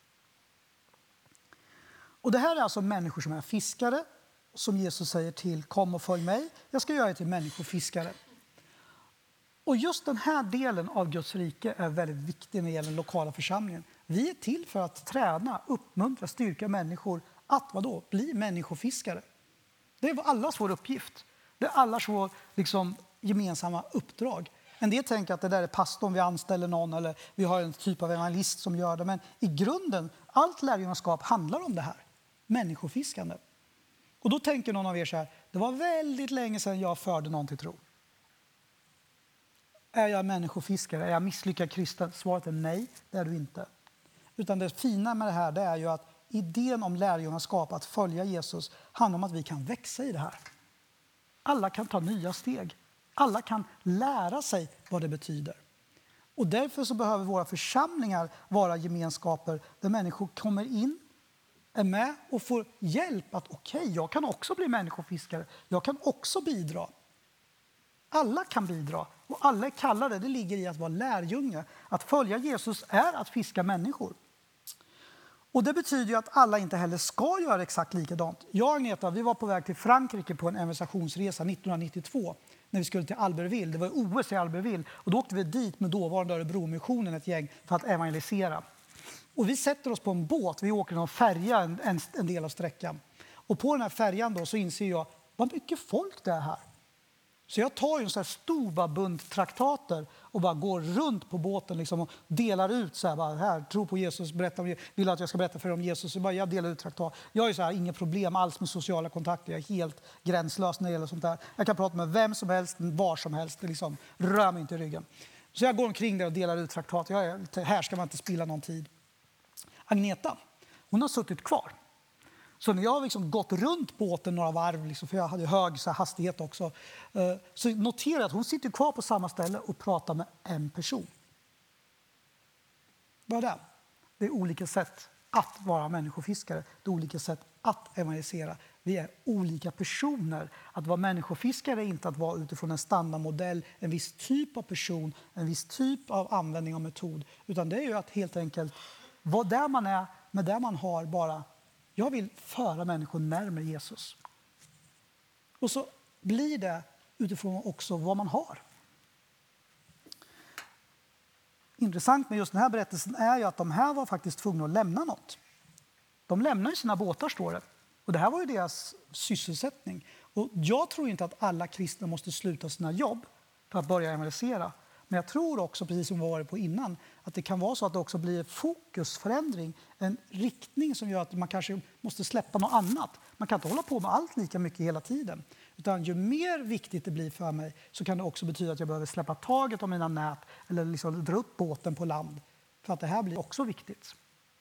Och det här är alltså människor som är fiskare, som Jesus säger till, kom och följ mig, jag ska göra er till människofiskare. Och just den här delen av Guds rike är väldigt viktig när det gäller den lokala församlingen. Vi är till för att träna, uppmuntra, styrka människor att vadå? Bli människofiskare. Det är allas vår uppgift. Det är allas vår liksom, gemensamma uppdrag. En del tänker att det där är pastorn, vi anställer någon eller vi har en typ av evangelist som gör det. Men i grunden, allt lärjungaskap handlar om det här. Människofiskande. Och då tänker någon av er så här, det var väldigt länge sedan jag förde någon till tro. Är jag människofiskare? Är jag misslyckad kristen? Svaret är nej, det är du inte. Utan det fina med det här det är ju att idén om lärjungaskap, att följa Jesus, handlar om att vi kan växa i det här. Alla kan ta nya steg. Alla kan lära sig vad det betyder. Och därför så behöver våra församlingar vara gemenskaper där människor kommer in, är med och får hjälp att okej, okay, jag kan också bli människofiskare. Jag kan också bidra. Alla kan bidra och alla är kallade. Det ligger i att vara lärjunge. Att följa Jesus är att fiska människor. Och det betyder ju att alla inte heller ska göra exakt likadant. Jag och Agneta, vi var på väg till Frankrike på en evangelisationsresa nittonhundranittiotvå när vi skulle till Albertville. Det var O S i Albertville och då åkte vi dit med dåvarande Örebromissionen ett gäng för att evangelisera. Och vi sätter oss på en båt, vi åker någon färja en, en, en del av sträckan. Och på den här färjan då så inser jag, vad mycket folk det är här. Så jag tar ju en sån här stor bara bunt traktater och bara går runt på båten liksom och delar ut så här, bara, här, tro på Jesus, berätta om, vill att jag ska berätta för er om Jesus. Så bara, jag delar ut traktater. Jag är så här, inga problem alls med sociala kontakter. Jag är helt gränslös när det gäller sånt där. Jag kan prata med vem som helst, var som helst. Det liksom rör mig inte i ryggen. Så jag går omkring där och delar ut traktater. Jag är, här ska man inte spilla någon tid. Agneta, hon har suttit kvar. Så när jag har liksom gått runt båten några varv, liksom, för jag hade hög så här, hastighet också, eh, så noterar jag att hon sitter kvar på samma ställe och pratar med en person. Vad är det? Det är olika sätt att vara människofiskare. Det är olika sätt att evangelisera. Vi är olika personer. Att vara människofiskare är inte att vara utifrån en standardmodell, en viss typ av person, en viss typ av användning av metod. Utan det är ju att helt enkelt vara där man är med det man har bara. Jag vill föra människor närmare Jesus. Och så blir det utifrån också vad man har. Intressant med just den här berättelsen är ju att de här var faktiskt tvungna att lämna något. De lämnar ju sina båtar, står det. Och det här var ju deras sysselsättning. Och jag tror inte att alla kristna måste sluta sina jobb för att börja evangelisera. Men jag tror också, precis som vi var på innan, att det kan vara så att det också blir fokusförändring. En riktning som gör att man kanske måste släppa något annat. Man kan inte hålla på med allt lika mycket hela tiden. Utan ju mer viktigt det blir för mig så kan det också betyda att jag behöver släppa taget om mina nät eller liksom dra upp båten på land. För att det här blir också viktigt.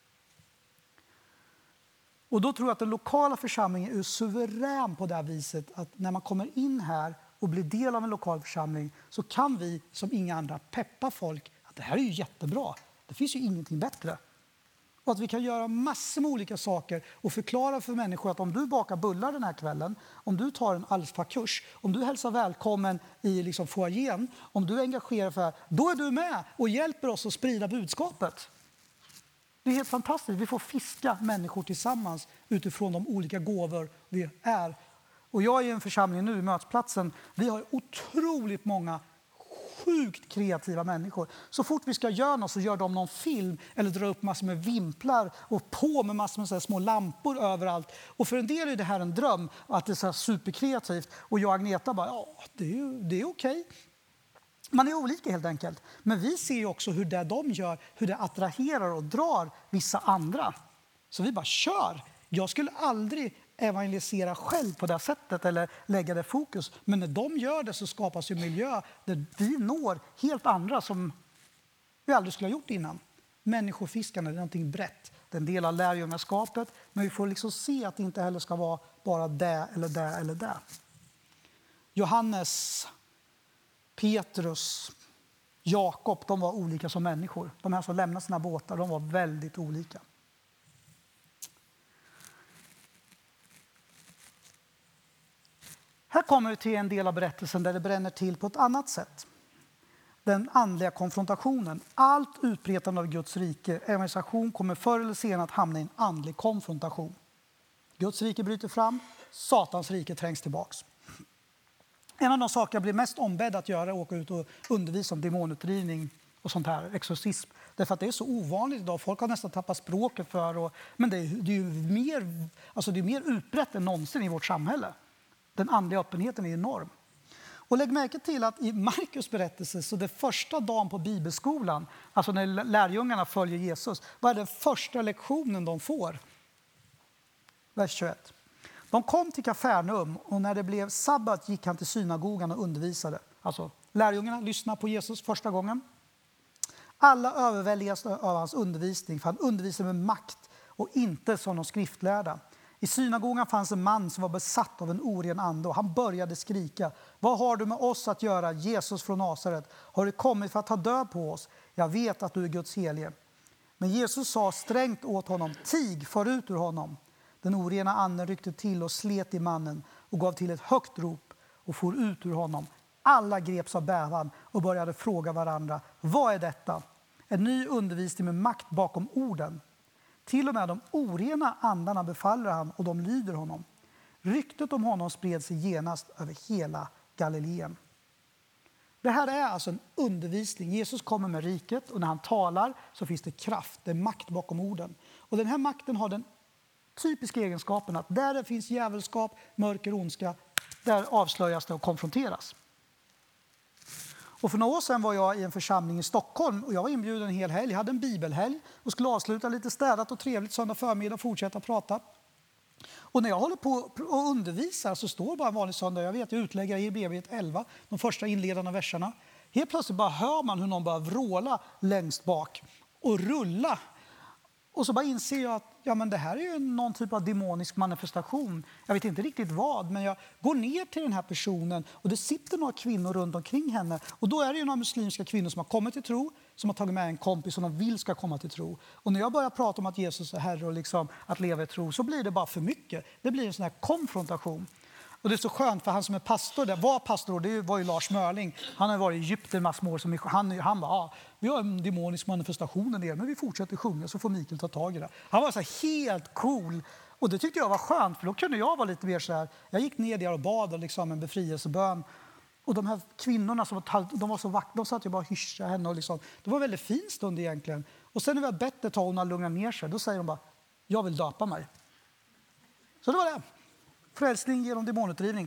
Och då tror jag att den lokala församlingen är suverän på det här viset att när man kommer in här och blir del av en lokal församling så kan vi som inga andra peppa folk att det här är ju jättebra. Det finns ju ingenting bättre. Och att vi kan göra massor med olika saker och förklara för människor att om du bakar bullar den här kvällen, om du tar en alfa-kurs, om du hälsar välkommen i liksom foajén, om du engagerar för, då är du med och hjälper oss att sprida budskapet. Det är helt fantastiskt. Vi får fiska människor tillsammans utifrån de olika gåvor vi är. Och jag är i en församling nu i Mötesplatsen. Vi har otroligt många sjukt kreativa människor. Så fort vi ska göra något så gör de någon film eller drar upp massor med vimplar och på med massor med så här små lampor överallt. Och för en del är det här en dröm att det är så här superkreativt. Och jag och Agneta bara, ja det är, ju, det är okej. Man är olika helt enkelt. Men vi ser ju också hur det de gör, hur det attraherar och drar vissa andra. Så vi bara kör. Jag skulle aldrig evangelisera själv på det sättet eller lägga det fokus. Men när de gör det så skapas ju miljö där vi når helt andra som vi aldrig skulle ha gjort innan. Människofiskarna är någonting brett. Det är en del av lärjungaskapet. Men vi får liksom se att det inte heller ska vara bara det eller det eller det. Johannes, Petrus, Jakob, de var olika som människor. De här som lämnade sina båtar, de var väldigt olika. Här kommer vi till en del av berättelsen där det bränner till på ett annat sätt. Den andliga konfrontationen. Allt utbretande av Guds rike, evangelisation, kommer förr eller senare att hamna i en andlig konfrontation. Guds rike bryter fram, Satans rike trängs tillbaks. En av de saker jag blir mest ombedd att göra är att åka ut och undervisa om demonutdrivning och sånt här, exorcism. Därför att det är så ovanligt idag. Folk har nästan tappat språket för. Och, men det är, det är ju mer, alltså det är mer utbrett än någonsin i vårt samhälle. Den andliga öppenheten är enorm. Och lägg märke till att i Markus berättelse så det första dagen på bibelskolan, alltså när lärjungarna följer Jesus, vad är den första lektionen de får? Vers tjugoett. De kom till Kafarnaum och när det blev sabbat gick han till synagogan och undervisade. Alltså lärjungarna lyssnar på Jesus första gången. Alla överväldigas av hans undervisning för han undervisade med makt och inte som de skriftlärda. I synagogan fanns en man som var besatt av en oren ande och han började skrika. Vad har du med oss att göra, Jesus från Nasaret? Har du kommit för att ta död på oss? Jag vet att du är Guds helige. Men Jesus sa strängt åt honom, tig, far ut ur honom. Den orena anden ryckte till och slet i mannen och gav till ett högt rop och for ut ur honom. Alla greps av bävan och började fråga varandra, vad är detta? En ny undervisning med makt bakom orden. Till och med de orena andarna befaller han och de lyder honom. Ryktet om honom spred sig genast över hela Galileen. Det här är alltså en undervisning. Jesus kommer med riket och när han talar så finns det kraft, det är makt bakom orden. Och den här makten har den typiska egenskapen att där det finns djävulskap, mörker och ondska, där avslöjas det och konfronteras. Och för några år sedan var jag i en församling i Stockholm och jag var inbjuden en hel helg. Jag hade en bibelhelg och skulle avsluta lite städat och trevligt söndag förmiddag och fortsätta prata. Och när jag håller på och undervisar så står bara en vanlig söndag, jag vet, jag utlägger i Hebreerbrevet elva, de första inledande verserna. Helt plötsligt bara hör man hur någon bara vråla längst bak och rulla. Och så bara inser jag att ja, men det här är ju någon typ av demonisk manifestation. Jag vet inte riktigt vad, men jag går ner till den här personen och det sitter några kvinnor runt omkring henne. Och då är det ju några muslimska kvinnor som har kommit till tro, som har tagit med en kompis som de vill ska komma till tro. Och när jag börjar prata om att Jesus är Herre och liksom att leva i tro så blir det bara för mycket. Det blir en sån här konfrontation. Och det är så skönt för han som är pastor, där var pastor, det var ju Lars Mörling. Han har varit i Egypten massor år, som han, han bara, ja, vi har en demonisk manifestation där, men vi fortsätter sjunga så får Mikael ta tag i det. Han var så här helt cool och det tyckte jag var skönt för då kunde jag vara lite mer så här, jag gick ner där och bad och liksom en befrielsebön. Och de här kvinnorna som var, de var så vackra, de satt ju bara och hyschade henne och liksom, det var en väldigt fin stund egentligen. Och sen när vi har bett ett tag och hon har lugnat ner sig, då säger de bara, jag vill döpa mig. Så det var det. Frälsning genom demonutdrivning.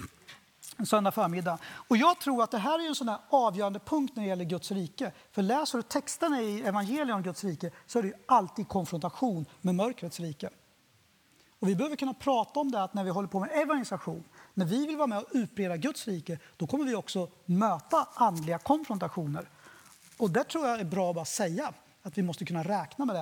En söndag förmiddag. Och jag tror att det här är en sån här avgörande punkt när det gäller Guds rike. För läser du texterna i evangeliet om Guds rike så är det ju alltid konfrontation med mörkrets rike. Och vi behöver kunna prata om det att när vi håller på med evangelisation, när vi vill vara med och utbreda Guds rike, då kommer vi också möta andliga konfrontationer. Och det tror jag är bra att bara säga, att vi måste kunna räkna med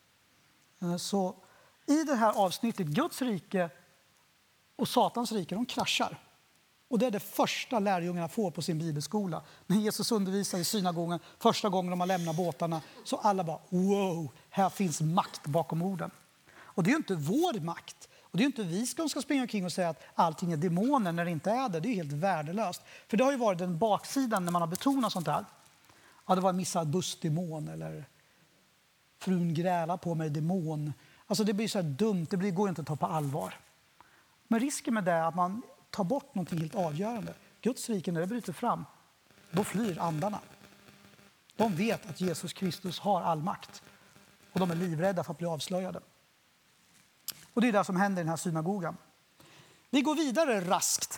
det. Så i det här avsnittet, Guds rike och Satans rike, de kraschar. Och det är det första lärjungarna får på sin bibelskola. När Jesus undervisar i synagogan, första gången de har lämnat båtarna, så alla bara, wow, här finns makt bakom orden. Och det är ju inte vår makt. Och det är ju inte vi som ska springa omkring och säga att allting är demoner när det inte är det. Det är helt värdelöst. För det har ju varit den baksidan när man har betonat sånt här. Ja, det var en missad bussdemon eller frun grälar på mig demon. Alltså det blir så här dumt, det blir, går inte att ta på allvar. Men risken med det är att man tar bort något helt avgörande. Guds rike, när det bryter fram, då flyr andarna. De vet att Jesus Kristus har all makt. Och de är livrädda för att bli avslöjade. Och det är det som händer i den här synagogan. Vi går vidare raskt.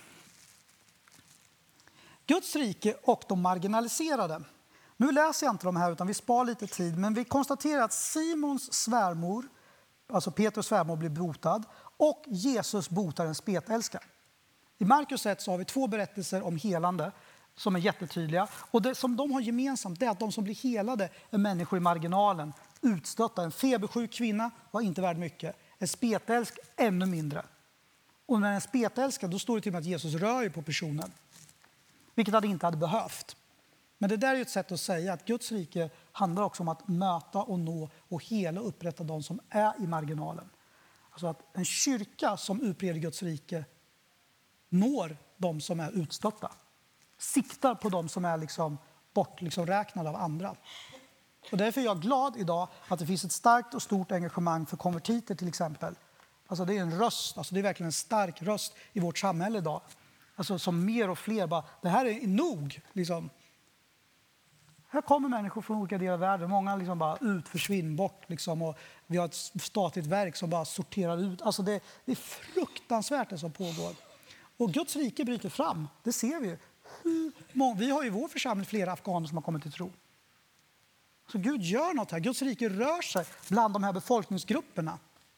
Guds rike och de marginaliserade. Nu läser jag inte de här utan vi spar lite tid. Men vi konstaterar att Simons svärmor, alltså Petrus svärmor, blir botad. Och Jesus botar en spetälska. I Markus ett så har vi två berättelser om helande som är jättetydliga. Och det som de har gemensamt är att de som blir helade är människor i marginalen. Utstötta. En febersjuk kvinna var inte värd mycket. En spetälsk ännu mindre. Och när en spetälska, då står det till och med att Jesus rör på personen. Vilket han inte hade behövt. Men det där är ett sätt att säga att Guds rike handlar också om att möta och nå och hela och upprätta de som är i marginalen. Alltså att en kyrka som utbreder Guds rike når de som är utstötta. Siktar på de som är liksom bort, liksom räknade av andra. Och därför är jag glad idag att det finns ett starkt och stort engagemang för konvertiter till exempel. Alltså det är en röst, alltså det är verkligen en stark röst i vårt samhälle idag. Alltså som mer och fler bara, det här är nog liksom. Här kommer människor från olika delar av världen. Många liksom bara ut, försvinn bort liksom. Och vi har ett statligt verk som bara sorterar ut. Alltså det, det är fruktansvärt det som pågår. Och Guds rike bryter fram, det ser vi. Hur många, vi har ju i vår församling flera afghaner som har kommit till tro. Så Gud gör något här. Guds rike rör sig bland de här befolkningsgrupperna.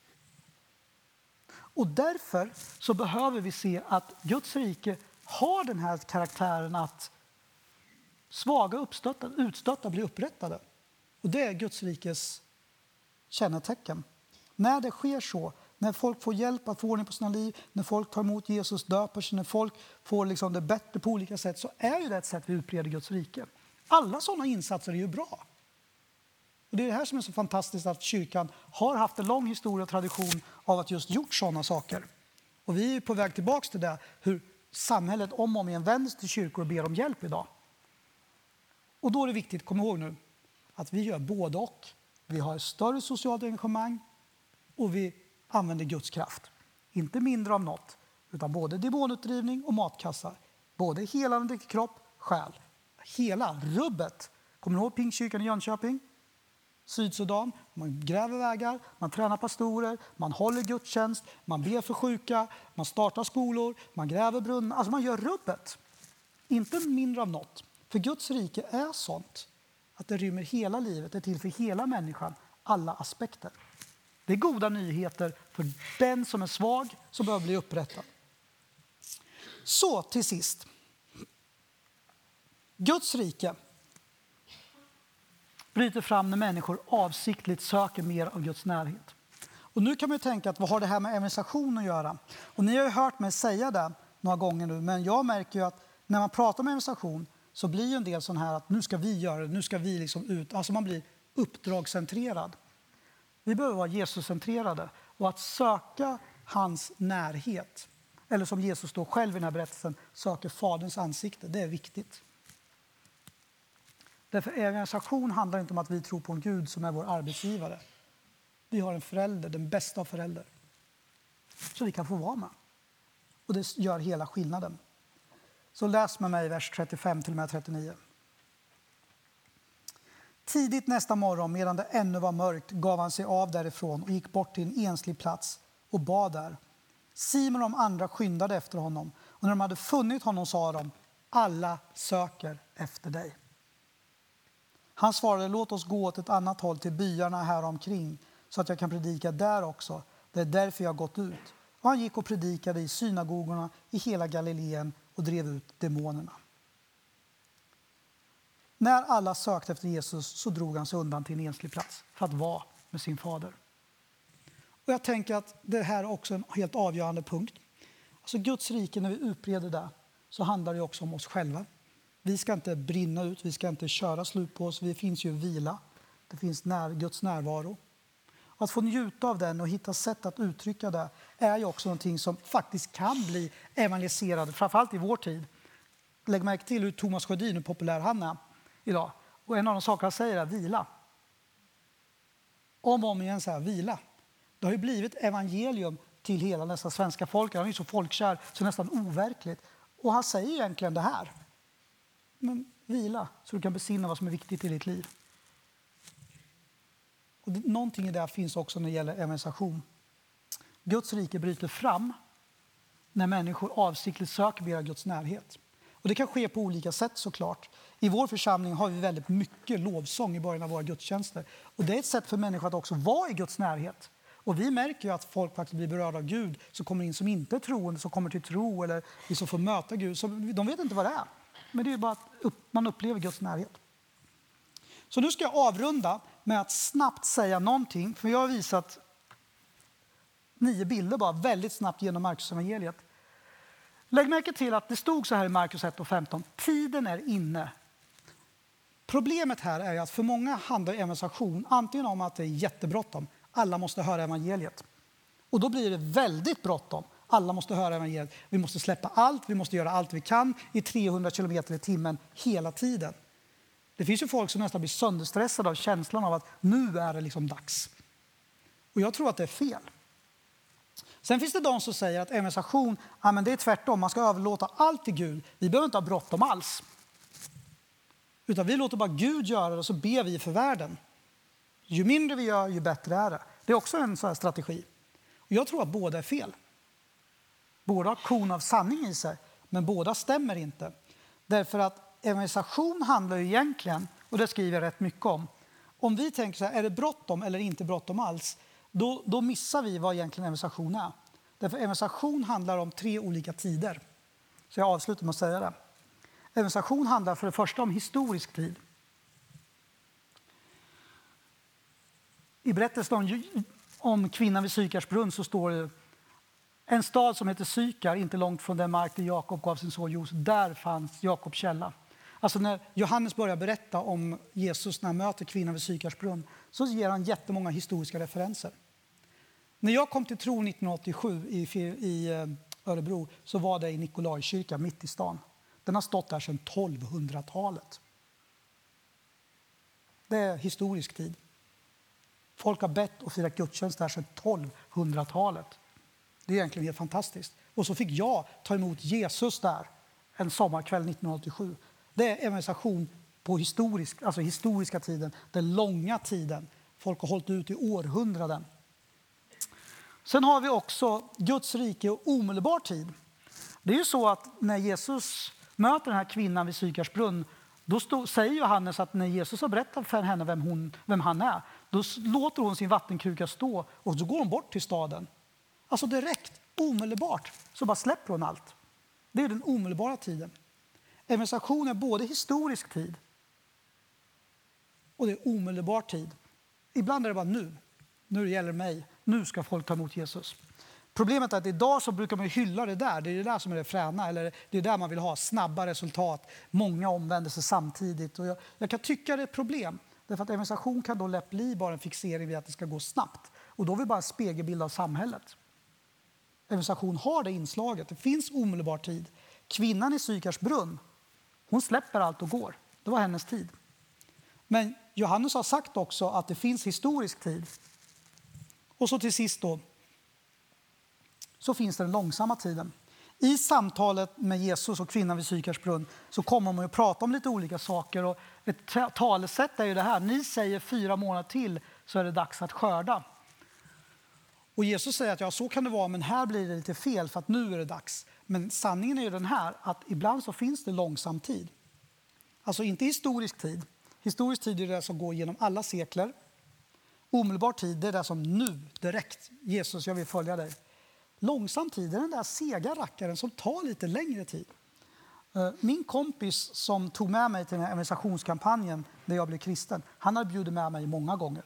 Och därför så behöver vi se att Guds rike har den här karaktären att svaga uppstötta, utstötta blir upprättade. Och det är Guds rikes kännetecken. När det sker så, när folk får hjälp att få ordning på sina liv, när folk tar emot Jesus, döper sig, när folk får liksom det bättre på olika sätt, så är ju det ett sätt vi utbreder Guds rike. Alla sådana insatser är ju bra. Och det är det här som är så fantastiskt att kyrkan har haft en lång historia och tradition av att just gjort sådana saker. Och vi är på väg tillbaka till det, hur samhället om och om igen vänder sig till kyrkor och ber om hjälp idag. Och då är det viktigt, kom ihåg nu, att vi gör både och. Vi har ett större socialt engagemang och vi använder Guds kraft. Inte mindre av något, utan både demonutdrivning och matkassar. Både helande kropp, själ. Hela rubbet. Kommer ni ihåg Pingstkyrkan i Jönköping? Sydsudan, man gräver vägar, man tränar pastorer, man håller gudstjänst, man ber för sjuka, man startar skolor, man gräver brunnar. Alltså man gör rubbet. Inte mindre av något. För Guds rike är sånt att det rymmer hela livet, det är till för hela människan, alla aspekter. Det är goda nyheter för den som är svag, som behöver bli upprättad. Så till sist. Guds rike bryter fram när människor avsiktligt söker mer av Guds närhet. Och nu kan man ju tänka att vad har det här med evangelisation att göra? Och ni har ju hört mig säga det några gånger nu, men jag märker ju att när man pratar om evangelisation så blir ju en del sån här att nu ska vi göra det, nu ska vi liksom ut. Alltså man blir uppdragscentrerad. Vi behöver vara Jesuscentrerade och att söka hans närhet. Eller som Jesus då själv i den här berättelsen söker faderns ansikte, det är viktigt. Därför evangelisation handlar inte om att vi tror på en Gud som är vår arbetsgivare. Vi har en förälder, den bästa av föräldrar. Så vi kan få vara med. Och det gör hela skillnaden. Så läs med mig vers trettiofem till och med trettionio. Tidigt nästa morgon, medan det ännu var mörkt, gav han sig av därifrån och gick bort till en enslig plats och bad där. Simon och de andra skyndade efter honom. Och när de hade funnit honom sa de, alla söker efter dig. Han svarade, låt oss gå åt ett annat håll till byarna här omkring så att jag kan predika där också. Det är därför jag har gått ut. Och han gick och predikade i synagogorna i hela Galileen och drev ut demonerna. När alla sökte efter Jesus så drog han sig undan till en enslig plats för att vara med sin fader. Och jag tänker att det här är också en helt avgörande punkt. Alltså Guds rike, när vi utbreder det så handlar det också om oss själva. Vi ska inte brinna ut, vi ska inte köra slut på oss. Vi finns ju vila, det finns när, Guds närvaro. Att få njuta av den och hitta sätt att uttrycka det är ju också någonting som faktiskt kan bli evangeliserad, framförallt i vår tid. Lägg märke till hur Thomas Sjödin, hur populär han är idag. Och en av de saker han säger är vila. Om och om igen så här, vila. Det har ju blivit evangelium till hela nästan svenska folket. Han är så folkkär så nästan overkligt. Och han säger egentligen det här. Men vila så du kan besinna vad som är viktigt i ditt liv. Och det, någonting i det finns också när det gäller evangelisation. Guds rike bryter fram när människor avsiktligt söker mer av Guds närhet. Och det kan ske på olika sätt såklart. I vår församling har vi väldigt mycket lovsång i början av våra gudstjänster. Och det är ett sätt för människor att också vara i Guds närhet. Och vi märker ju att folk faktiskt blir berörda av Gud som kommer in som inte är troende, som kommer till tro eller vi som får möta Gud. Så de vet inte vad det är. Men det är bara att man upplever Guds närhet. Så nu ska jag avrunda med att snabbt säga någonting. För jag har visat nio bilder bara väldigt snabbt genom Markus evangeliet. Lägg märke till att det stod så här i Markus ett och femton. Tiden är inne. Problemet här är att för många handlar evangelisation antingen om att det är jättebråttom. Alla måste höra evangeliet. Och då blir det väldigt bråttom. Alla måste höra evangeliet. Vi måste släppa allt. Vi måste göra allt vi kan i trehundra kilometer i timmen hela tiden. Det finns ju folk som nästan blir sönderstressade av känslan av att nu är det liksom dags. Och jag tror att det är fel. Sen finns det de som säger att evangelisation, ja, men det är tvärtom. Man ska överlåta allt till Gud. Vi behöver inte ha bråttom alls. Utan vi låter bara Gud göra det och så ber vi för världen. Ju mindre vi gör, ju bättre är det. Det är också en sån här strategi. Och jag tror att båda är fel. Båda har kon av sanning i sig, men båda stämmer inte. Därför att evangelisation handlar ju egentligen, och det skriver jag rätt mycket om, om vi tänker så här, är det bråttom eller inte bråttom alls, då, då missar vi vad egentligen evangelisation är. Därför evangelisation handlar om tre olika tider. Så jag avslutar med att säga det. Evangelisation handlar för det första om historisk tid. I berättelsen om, om kvinnan vid Sykars brunn så står det en stad som heter Sykar, inte långt från den mark där Jakob gav sin son Josef. Där fanns Jakobs källa. Alltså när Johannes börjar berätta om Jesus när han möter kvinnan vid Sykars brunn så ger han jättemånga historiska referenser. När jag kom till tro nittonhundraåttiosju i, i Örebro så var det i Nikolajkyrkan mitt i stan. Den har stått där sedan tolvhundratalet. Det är historisk tid. Folk har bett och firat gudstjänst där sedan tolvhundratalet. Det är egentligen helt fantastiskt. Och så fick jag ta emot Jesus där en sommarkväll nittonhundraåttiosju. Det är evangelisation på historisk, alltså historiska tiden, den långa tiden. Folk har hållit ut i århundraden. Sen har vi också Guds rike och omedelbar tid. Det är ju så att när Jesus möter den här kvinnan vid Sykars brunn Då stå, säger Johannes att när Jesus har berättat för henne vem, hon, vem han är, då låter hon sin vattenkruka stå och så går hon bort till staden. Alltså direkt, omedelbart, så bara släpper hon allt. Det är den omedelbara tiden. Evangelisation är både historisk tid och det är omedelbar tid. Ibland är det bara nu. Nu gäller det mig. Nu ska folk ta emot Jesus. Problemet är att idag så brukar man hylla det där. Det är det där som är det fräna. Eller det är där man vill ha snabba resultat. Många omvändelser samtidigt. Och jag, jag kan tycka det är ett problem. Därför att evangelisation kan då lätt bli bara en fixering vid att det ska gå snabbt. Och då är vi bara en spegelbild av samhället. Evangelisation har det inslaget. Det finns omedelbar tid. Kvinnan i Sykars brunn, hon släpper allt och går. Det var hennes tid. Men Johannes har sagt också att det finns historisk tid. Och så till sist då, så finns det den långsamma tiden. I samtalet med Jesus och kvinnan vid Sykars brunn så kommer man att prata om lite olika saker. Och ett talesätt är ju det här. Ni säger fyra månader till så är det dags att skörda. Och Jesus säger att ja, så kan det vara, men här blir det lite fel för att nu är det dags. Men sanningen är ju den här att ibland så finns det långsam tid. Alltså inte historisk tid. Historisk tid är det som går genom alla sekler. Omedelbar tid det är det som nu, direkt. Jesus, jag vill följa dig. Långsam tid är den där sega rackaren som tar lite längre tid. Min kompis som tog med mig till den här evangelisationskampanjen där jag blev kristen, han hade bjudit med mig många gånger.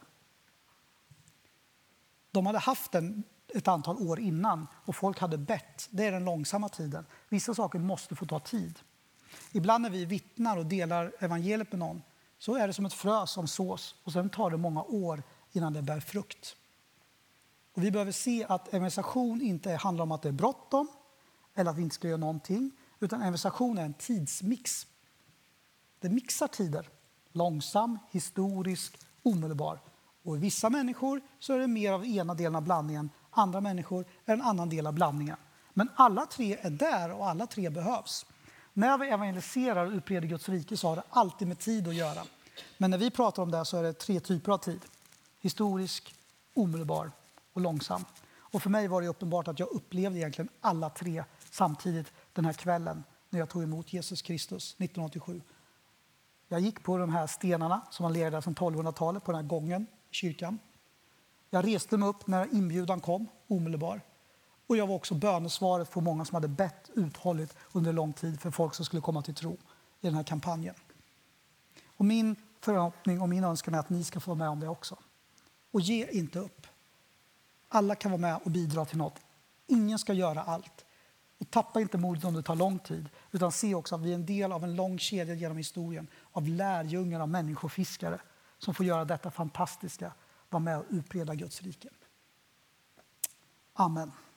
De hade haft den ett antal år innan och folk hade bett. Det är den långsamma tiden. Vissa saker måste få ta tid. Ibland när vi vittnar och delar evangeliet med någon så är det som ett frö som sås och sen tar det många år innan det bär frukt. Och vi behöver se att evangelisation inte handlar om att det är bråttom eller att vi inte ska göra någonting, utan evangelisation är en tidsmix. Det mixar tider. Långsam, historisk, omedelbar. Och i vissa människor så är det mer av ena delen av blandningen. Andra människor är en annan del av blandningen. Men alla tre är där och alla tre behövs. När vi evangeliserar och utbreder Guds rike så har det alltid med tid att göra. Men när vi pratar om det så är det tre typer av tid. Historisk, omedelbar och långsam. Och för mig var det uppenbart att jag upplevde egentligen alla tre samtidigt den här kvällen när jag tog emot Jesus Kristus nittonhundraåttiosju. Jag gick på de här stenarna som man lerade från tolvhundratalet på den här gången i kyrkan. Jag reste mig upp när inbjudan kom, omedelbar. Och jag var också bönesvaret för många som hade bett uthålligt under lång tid för folk som skulle komma till tro i den här kampanjen. Och min förhoppning och min önskan är att ni ska få med om det också. Och ge inte upp. Alla kan vara med och bidra till något. Ingen ska göra allt. Och tappa inte modet om det tar lång tid. Utan se också att vi är en del av en lång kedja genom historien. Av lärjungar, av människofiskare. Som får göra detta fantastiska. Vara med och utbreda Guds rike. Amen.